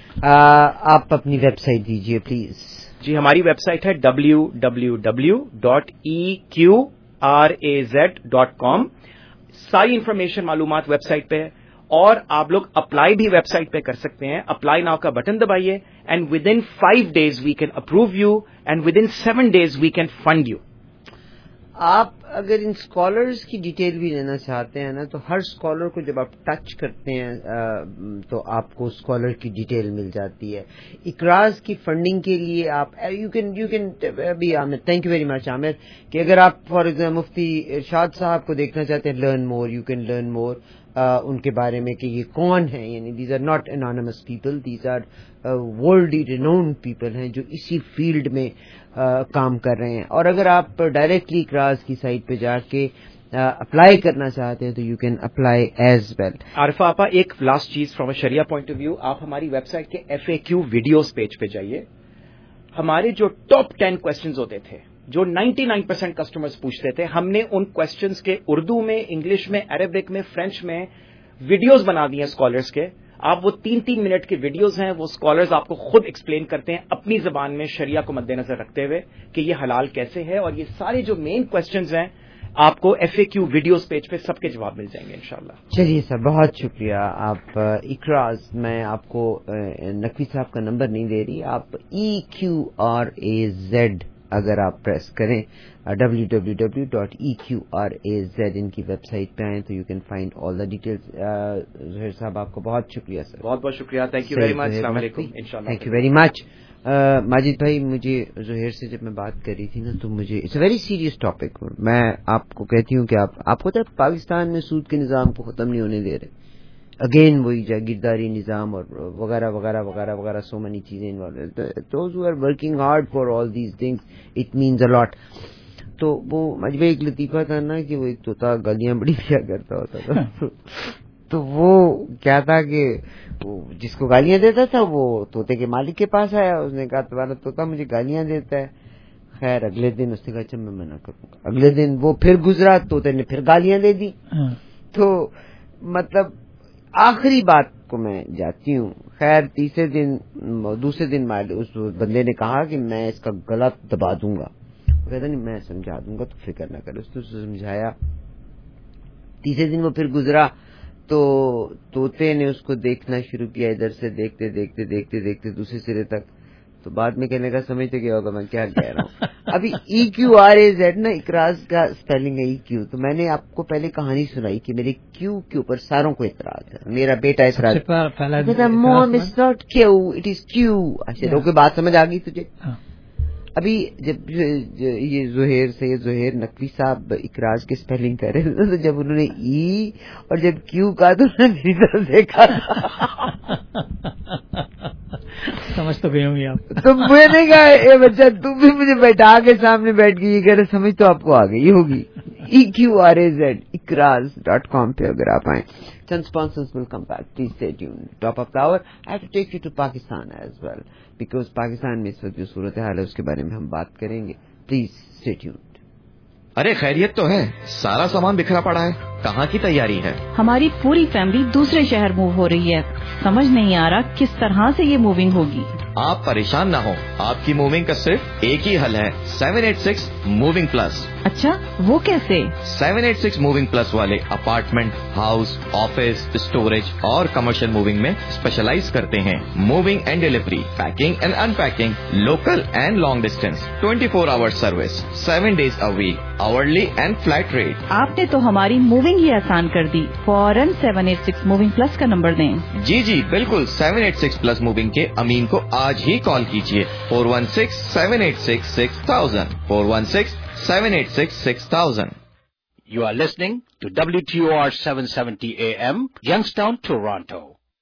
آپ اپنی ویب سائٹ دیجیے پلیز. جی ہماری ویب سائٹ ہے W W W dot E Q R A Z dot com. ساری انفارمیشن معلومات ویب سائٹ پہ ہے, اور آپ لوگ اپلائی بھی ویب سائٹ پہ کر سکتے ہیں. اپلائی ناؤ کا بٹن دبائیے and within five days we can approve you and within seven days we can fund you. آپ اگر ان اسکالرز کی ڈیٹیل بھی لینا چاہتے ہیں نا تو ہر اسکالر کو جب آپ ٹچ کرتے ہیں تو آپ کو اسکالر کی ڈیٹیل مل جاتی ہے. اقراز کی فنڈنگ کے لیے آپ یو کین یو کین بھی Aamir, thank you very much Aamir, کہ اگر آپ فار ایگزامپل مفتی ارشاد صاحب کو دیکھنا چاہتے ہیں learn more, you can learn more ان کے بارے میں کہ یہ کون ہیں. یعنی these are not anonymous people, these are worldly renowned people ہیں جو اسی فیلڈ میں کام کر رہے ہیں. اور اگر آپ ڈائریکٹلی اقراز کی سائٹ پہ جا کے اپلائی کرنا چاہتے ہیں تو you can apply as well. Arifa آپا ایک لاسٹ چیز فرام اے شریعہ پوائنٹ آف ویو, آپ ہماری ویب سائٹ کے F A Q videos page پہ جائیے. ہمارے جو ٹاپ ٹین کوشچنز ہوتے تھے جو نائنٹی نائن پرسینٹ کسٹمرز پوچھتے تھے, ہم نے ان کوشچنز کے اردو میں, انگلش میں, عربک میں, فرینچ میں ویڈیوز بنا دی ہیں اسکالرز کے. آپ وہ تین تین منٹ کے ویڈیوز ہیں, وہ اسکالرز آپ کو خود ایکسپلین کرتے ہیں اپنی زبان میں شریعہ کو مد نظر رکھتے ہوئے کہ یہ حلال کیسے ہے, اور یہ سارے جو مین کوشچنز ہیں آپ کو F A Q videos page پہ سب کے جواب مل جائیں گے انشاءاللہ. چلیے سر, بہت شکریہ. آپ اقراز, میں آپ کو نقوی صاحب کا نمبر نہیں دے رہی, آپ ای کیو آر اے زیڈ اگر آپ پریس کریں W W W dot E Q R A Z ان کی ویب سائٹ پہ آئیں تو you can find all the details. Zaheer صاحب آپ کو بہت شکریہ سر. بہت بہت شکریہ. Thank you very much. السلام علیکم. انشاءاللہ. Thank you very much. Majid بھائی, مجھے زہیر سے جب میں بات کر رہی تھی نا تو مجھے it's a very serious topic. میں آپ کو کہتی ہوں کہ آپ آپ کو پاکستان میں سود کے نظام کو ختم نہیں ہونے دے رہے. اگین وہی جاگیرداری نظام اور وغیرہ وغیرہ وغیرہ وغیرہ سو مینی چیزیں involve. Those who are working hard for all these things it means a lot. تو وہ مجمع ایک لطیفہ تھا نا کہ وہ ایک طوطا گالیاں بڑی دیا کرتا ہوتا تھا. تو وہ کیا تھا کہ جس کو گالیاں دیتا تھا وہ طوطے کے مالک کے پاس آیا, اس نے کہا تمہارا طوطا مجھے گالیاں دیتا ہے. خیر اگلے دن اس نے کہا اچھا میں منع کروں گا. اگلے دن وہ پھر گزرا, طوطے نے پھر گالیاں دے دی. تو مطلب آخری بات کو میں جاتی ہوں. خیر تیسرے دن دوسرے دن اس بندے نے کہا کہ میں اس کا گلا دبا دوں گا. کہتا نہیں میں سمجھا دوں گا تو فکر نہ کرو. اس نے سمجھایا. تیسرے دن وہ پھر گزرا تو طوطے نے اس کو دیکھنا شروع کیا, ادھر سے دیکھتے دیکھتے دیکھتے دیکھتے دوسرے سرے تک. تو بعد میں کہنے کا سمجھتے کیا ہوگا میں کیا کہہ رہا ہوں. ابھی ای کیو آر اے زیڈ نا اقراض کا اسپیلنگ ہے ای کیو. تو میں نے آپ کو پہلے کہانی سنائی کہ میرے کیو کے اوپر ساروں کو اعتراض ہے. میرا بیٹا اعتراض mom it's not Q it is Q. اچھا اوکے بات سمجھ آ گئی تجھے. ابھی جب یہ زہیر سے زہیر نقوی صاحب اقراض کے اسپیلنگ کر رہے تھے تو جب انہوں نے ای اور جب کیو کہا تو انہوں نے میری طرف دیکھا سمجھ تو گئی ہوں گی آپ. تو میں نے کہا اے بچہ تم بھی مجھے بیٹھا کے سامنے بیٹھ کے یہ کہہ رہے سمجھ تو آپ کو آ گئی ہوگی. E Q R A Z Iqraz dot com پہ اگر آپ آئیں. چند sponsors will come back. Please stay tuned. Top of power I have to take you to Pakistan as well because Pakistan میں اس وقت جو صورتحال ہے اس کے بارے میں ہم بات کریں گے. Please stay tuned. ارے خیریت تو ہے, سارا سامان بکھرا پڑا ہے, کہاں کی تیاری ہے؟ ہماری پوری فیملی دوسرے شہر موو ہو رہی ہے, سمجھ نہیں آ رہا کس طرح سے یہ موونگ ہوگی. آپ پریشان نہ ہو, آپ کی موونگ کا صرف ایک ہی حل ہے, seven eight six moving plus. اچھا وہ کیسے؟ Seven eight six moving plus والے اپارٹمنٹ, ہاؤس, آفس, اسٹوریج اور کمرشل موونگ میں اسپیشلائز کرتے ہیں. Moving and delivery, packing and unpacking, local and long distance, twenty four hour service, seven days a week, hourly and flat rate. آپ نے تو ہماری moving ہی آسان کر دی. فوراً seven eight six moving plus کا نمبر دیں. جی جی بالکل, seven eight six plus moving کے امین کو آج ہی کال کیجیے. Four one six seven eight six six thousand, four one six seven eight six six thousand. You are listening to W T O R seven seventy A M, Youngstown, Toronto.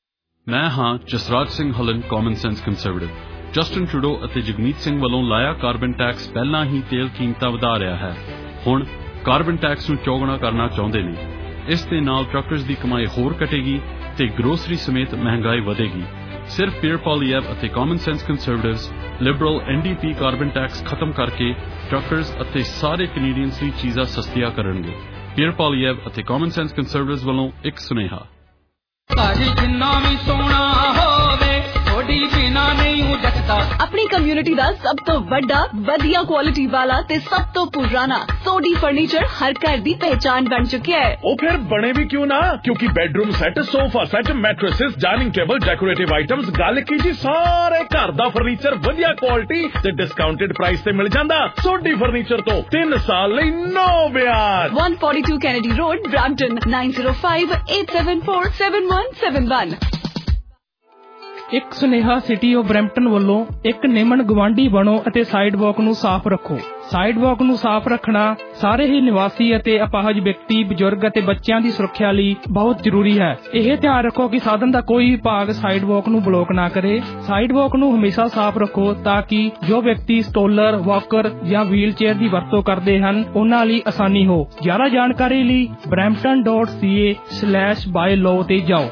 ਮੈਂ ਹਾਂ Jasraj Singh Hallan, common sense conservative. Justin Trudeau ਅਤੇ ਜਗਮੀਤ ਸਿੰਘ ਵੱਲੋਂ ਲਾਇਆ carbon tax ਪਹਿਲਾਂ ਹੀ ਤੇਲ ਕੀਮਤਾਂ ਵਧਾ ਰਿਹਾ ਹੈ. ਹੁਣ ਕਾਰਬਨ ਟੈਕਸ ਨੂੰ ਚੌਗੁਣਾ ਕਰਨਾ ਚਾਹੁੰਦੇ ਨੇ. ਇਸ ਦੇ ਨਾਲ ਟਰੱਕਰਜ਼ ਦੀ ਕਮਾਈ ਹੋਰ ਘਟੇਗੀ ਤੇ ਗਰੋਸਰੀ ਸਮੇਤ ਮਹਿੰਗਾਈ ਵਧੇਗੀ. ਸਿਰਫ ਪੀਅਰ ਪੋਲੀਐਵ ਅਤੇ common sense conservatives liberal N D P carbon tax ਖਤਮ ਕਰਕੇ ਟਰੱਕਰਜ਼ ਅਤੇ ਸਾਰੇ ਕੈਨੇਡੀਅਨਸ ਲਈ ਚੀਜ਼ਾਂ ਸਸਤੀਆਂ ਕਰਨਗੇ. ਪੀਅਰ ਪੋਲੀਐਵ ਅਤੇ ਕਾਮਨ ਸੈਂਸ ਕੰਜ਼ਰਵੇਟਿਵਸ ਵੱਲੋਂ ਇੱਕ ਸੁਨੇਹਾ. ਭਾਜੀ ਜਿੰਨਾ ਵੀ ਸੋਹਣਾ ਹੋਵੇ ਥੋੜੀ ਬਿਨਾ ਨਹੀਂ ਉਹ ਜੱਟਦਾ. ਆਪਣੀ ਕਮਿਊਨਿਟੀ ਦਾ ਸਭ ਤੋਂ ਵੱਡਾ ਵਧੀਆ ਕੁਆਲਿਟੀ ਵਾਲਾ ਤੇ ਸਭ ਤੋਂ ਪੁਰਾਣਾ ਸੋਡੀ ਫਰਨੀਚਰ ਹਰ ਘਰ ਦੀ ਪਹਿਚਾਨ ਬਣ ਚੁੱਕਿਆ ਹੈ. ਉਹ ਫਿਰ ਬਣੇ ਵੀ ਕਿਉਂ ਨਾ, ਕਿਉਂਕਿ bedroom set, sofa set, mattresses, dining table, decorative items, ਗੱਲ ਕੀ ਜੀ ਸਾਰੇ ਘਰ ਦਾ ਫਰਨੀਚਰ ਵਧੀਆ ਕੁਆਲਿਟੀ ਤੇ ਡਿਸਕਾਊਂਟਡ ਪ੍ਰਾਈਸ ਤੇ ਮਿਲ ਜਾਂਦਾ. ਸੋਡੀ ਫਰਨੀਚਰ ਤੋਂ ਤਿੰਨ ਸਾਲ ਲਈ ਨੋ ਵਿਆਜ. one forty-two Kennedy Road, Brampton, nine zero five eight seven four seven one seven one. ਇੱਕ ਸੁਨੇਹਾ ਸਿਟੀ ਆਫ ਬਰੈਂਪਟਨ ਵੱਲੋਂ ਇੱਕ ਨਿਮਨ ਗਵਾਂਢੀ ਬਣੋ ਅਤੇ ਸਾਈਡਵਾਕ ਨੂੰ ਸਾਫ਼ ਰੱਖੋ. ਸਾਈਡਵਾਕ ਨੂੰ ਸਾਫ਼ ਰੱਖਣਾ ਸਾਰੇ ਹੀ ਨਿਵਾਸੀ ਅਤੇ ਅਪਾਹਜ ਵਿਅਕਤੀ, ਬਜ਼ੁਰਗ ਅਤੇ ਬੱਚਿਆਂ ਦੀ ਸੁਰੱਖਿਆ ਲਈ ਬਹੁਤ ਜ਼ਰੂਰੀ ਹੈ. ਇਹ ਧਿਆਨ ਰੱਖੋ ਕਿ ਸਾਧਨ ਦਾ ਕੋਈ ਵੀ ਭਾਗ ਸਾਈਡਵਾਕ ਨੂੰ ਬਲੌਕ ਨਾ ਕਰੇ. ਸਾਈਡਵਾਕ ਨੂੰ ਹਮੇਸ਼ਾ ਸਾਫ਼ ਰੱਖੋ ਤਾਂ ਕਿ ਜੋ ਵਿਅਕਤੀ ਸਟੋਲਰ, ਵਾਕਰ ਜਾਂ ਵੀਲ ਚੇਅਰ ਦੀ ਵਰਤੋਂ ਕਰਦੇ ਹਨ ਉਹਨਾਂ ਲਈ ਆਸਾਨੀ ਹੋ. ਜ਼ਿਆਦਾ ਜਾਣਕਾਰੀ ਲਈ Brampton dot C A slash bylaw ਤੇ ਜਾਓ.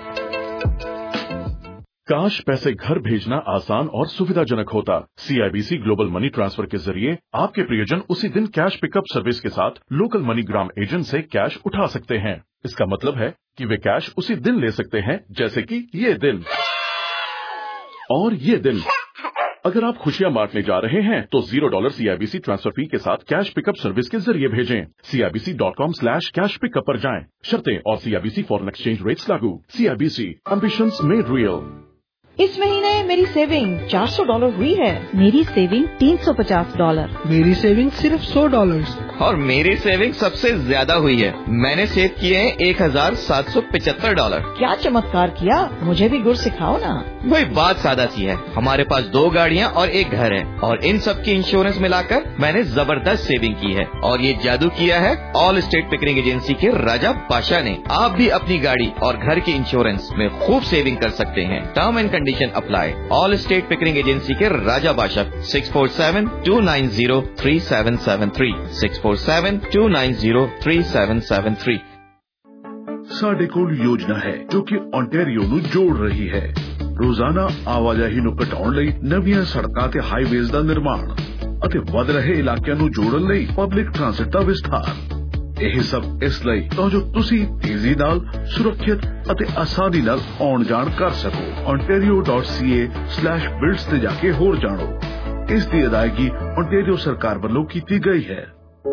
काश पैसे घर भेजना आसान और सुविधाजनक होता. सीआईबीसी ग्लोबल मनी ट्रांसफर के जरिए आपके प्रियजन उसी दिन कैश पिकअप सर्विस के साथ लोकल मनीग्राम एजेंट से कैश उठा सकते हैं. इसका मतलब है कि वे कैश उसी दिन ले सकते हैं, जैसे कि ये दिन और ये दिन. अगर आप खुशियां बांटने जा रहे हैं तो zero dollar CIBC transfer fee के साथ कैश पिकअप सर्विस के जरिए भेजें. CIBC dot com slash cash pickup पर जाएं. शर्तें और सीआईबीसी फॉरेन एक्सचेंज रेट्स लागू. CIBC, ambitions made real. इस महीने मेरी सेविंग चार सौ डॉलर हुई है। मेरी सेविंग तीन सौ पचास डॉलर। मेरी सेविंग सिर्फ सौ डॉलर। और मेरी सेविंग सबसे ज्यादा हुई है, मैंने सेव किए हैं एक हजार सात सौ पचहत्तर डॉलर। क्या चमत्कार किया, मुझे भी गुर सिखाओ ना। वही बात सादा सी है, हमारे पास दो गाड़ियाँ और एक घर है और इन सब की इंश्योरेंस मिलाकर मैंने जबरदस्त सेविंग की है और ये जादू किया है ऑल स्टेट पिकरिंग एजेंसी के राजा बादशाह ने। आप भी अपनी गाड़ी और घर की इंश्योरेंस में खूब सेविंग कर सकते हैं। Term and condition apply. All state Pickering agency के Raja Badshah six four seven two nine zero three seven seven three six four seven two nine zero three seven seven three. ਸਾਡੇ ਕੋਲ ਯੋਜਨਾ ਹੈ ਜੋ ਕਿ ਓਨਟਾਰੀਓ ਨੂੰ ਜੋੜ ਰਹੀ ਹੈ। ਰੋਜ਼ਾਨਾ ਆਵਾਜਾਈ ਨੂੰ ਘਟਾਉਣ ਲਈ ਨਵੀਆਂ ਸੜਕਾਂ ਤੇ ਹਾਈਵੇਜ਼ ਦਾ ਨਿਰਮਾਣ ਅਤੇ ਵੱਧ ਰਹੇ ਇਲਾਕਿਆਂ ਨੂੰ ਜੋੜਨ ਲਈ ਪਬਲਿਕ ਟ੍ਰਾਂਸਪੋਰਟ ਦਾ ਵਿਸਥਾਰ। ਇਹ ਸਭ ਇਸ ਲਈ ਤਾਂ ਜੋ ਤੁਸੀਂ ਤੇਜ਼ੀ ਨਾਲ, ਸੁਰੱਖਿਅਤ ਅਤੇ ਆਸਾਨੀ ਨਾਲ ਆਉਣ ਜਾਣ ਕਰ ਸਕੋ। ontario dot c a slash builds ਤੇ ਜਾ ਕੇ ਹੋਰ ਜਾਣੋ। ਇਸ ਦੀ ਅਦਾਇਗੀ ਓਨਟਾਰੀਓ ਸਰਕਾਰ ਵੱਲੋਂ ਕੀਤੀ ਗਈ ਹੈ।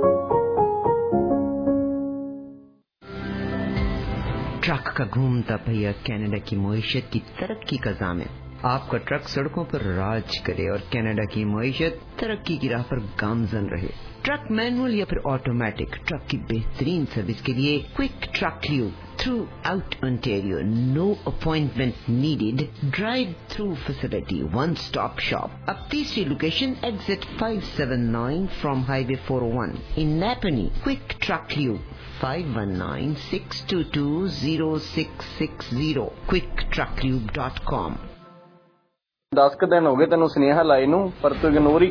ट्रक का घूमता पहिया कनाडा की मईशत की तरक्की का ज़ामिन। आपका ट्रक सड़कों पर राज करे और कनाडा की मईशत तरक्की की राह पर गामजन रहे। ट्रक मैनुअल या फिर ऑटोमेटिक, ट्रक की बेहतरीन सर्विस के लिए quick truck lube throughout Ontario. No appointment needed, drive through facility, one stop shop. अब तीसरी location exit five seven nine from highway four O one in Napanee. Quick truck lube five one nine six two two zero six six zero quick truck lube dot com। दस क दिन हो गए तेन सुनेहा लाई नू, पर तू इग्नोर ही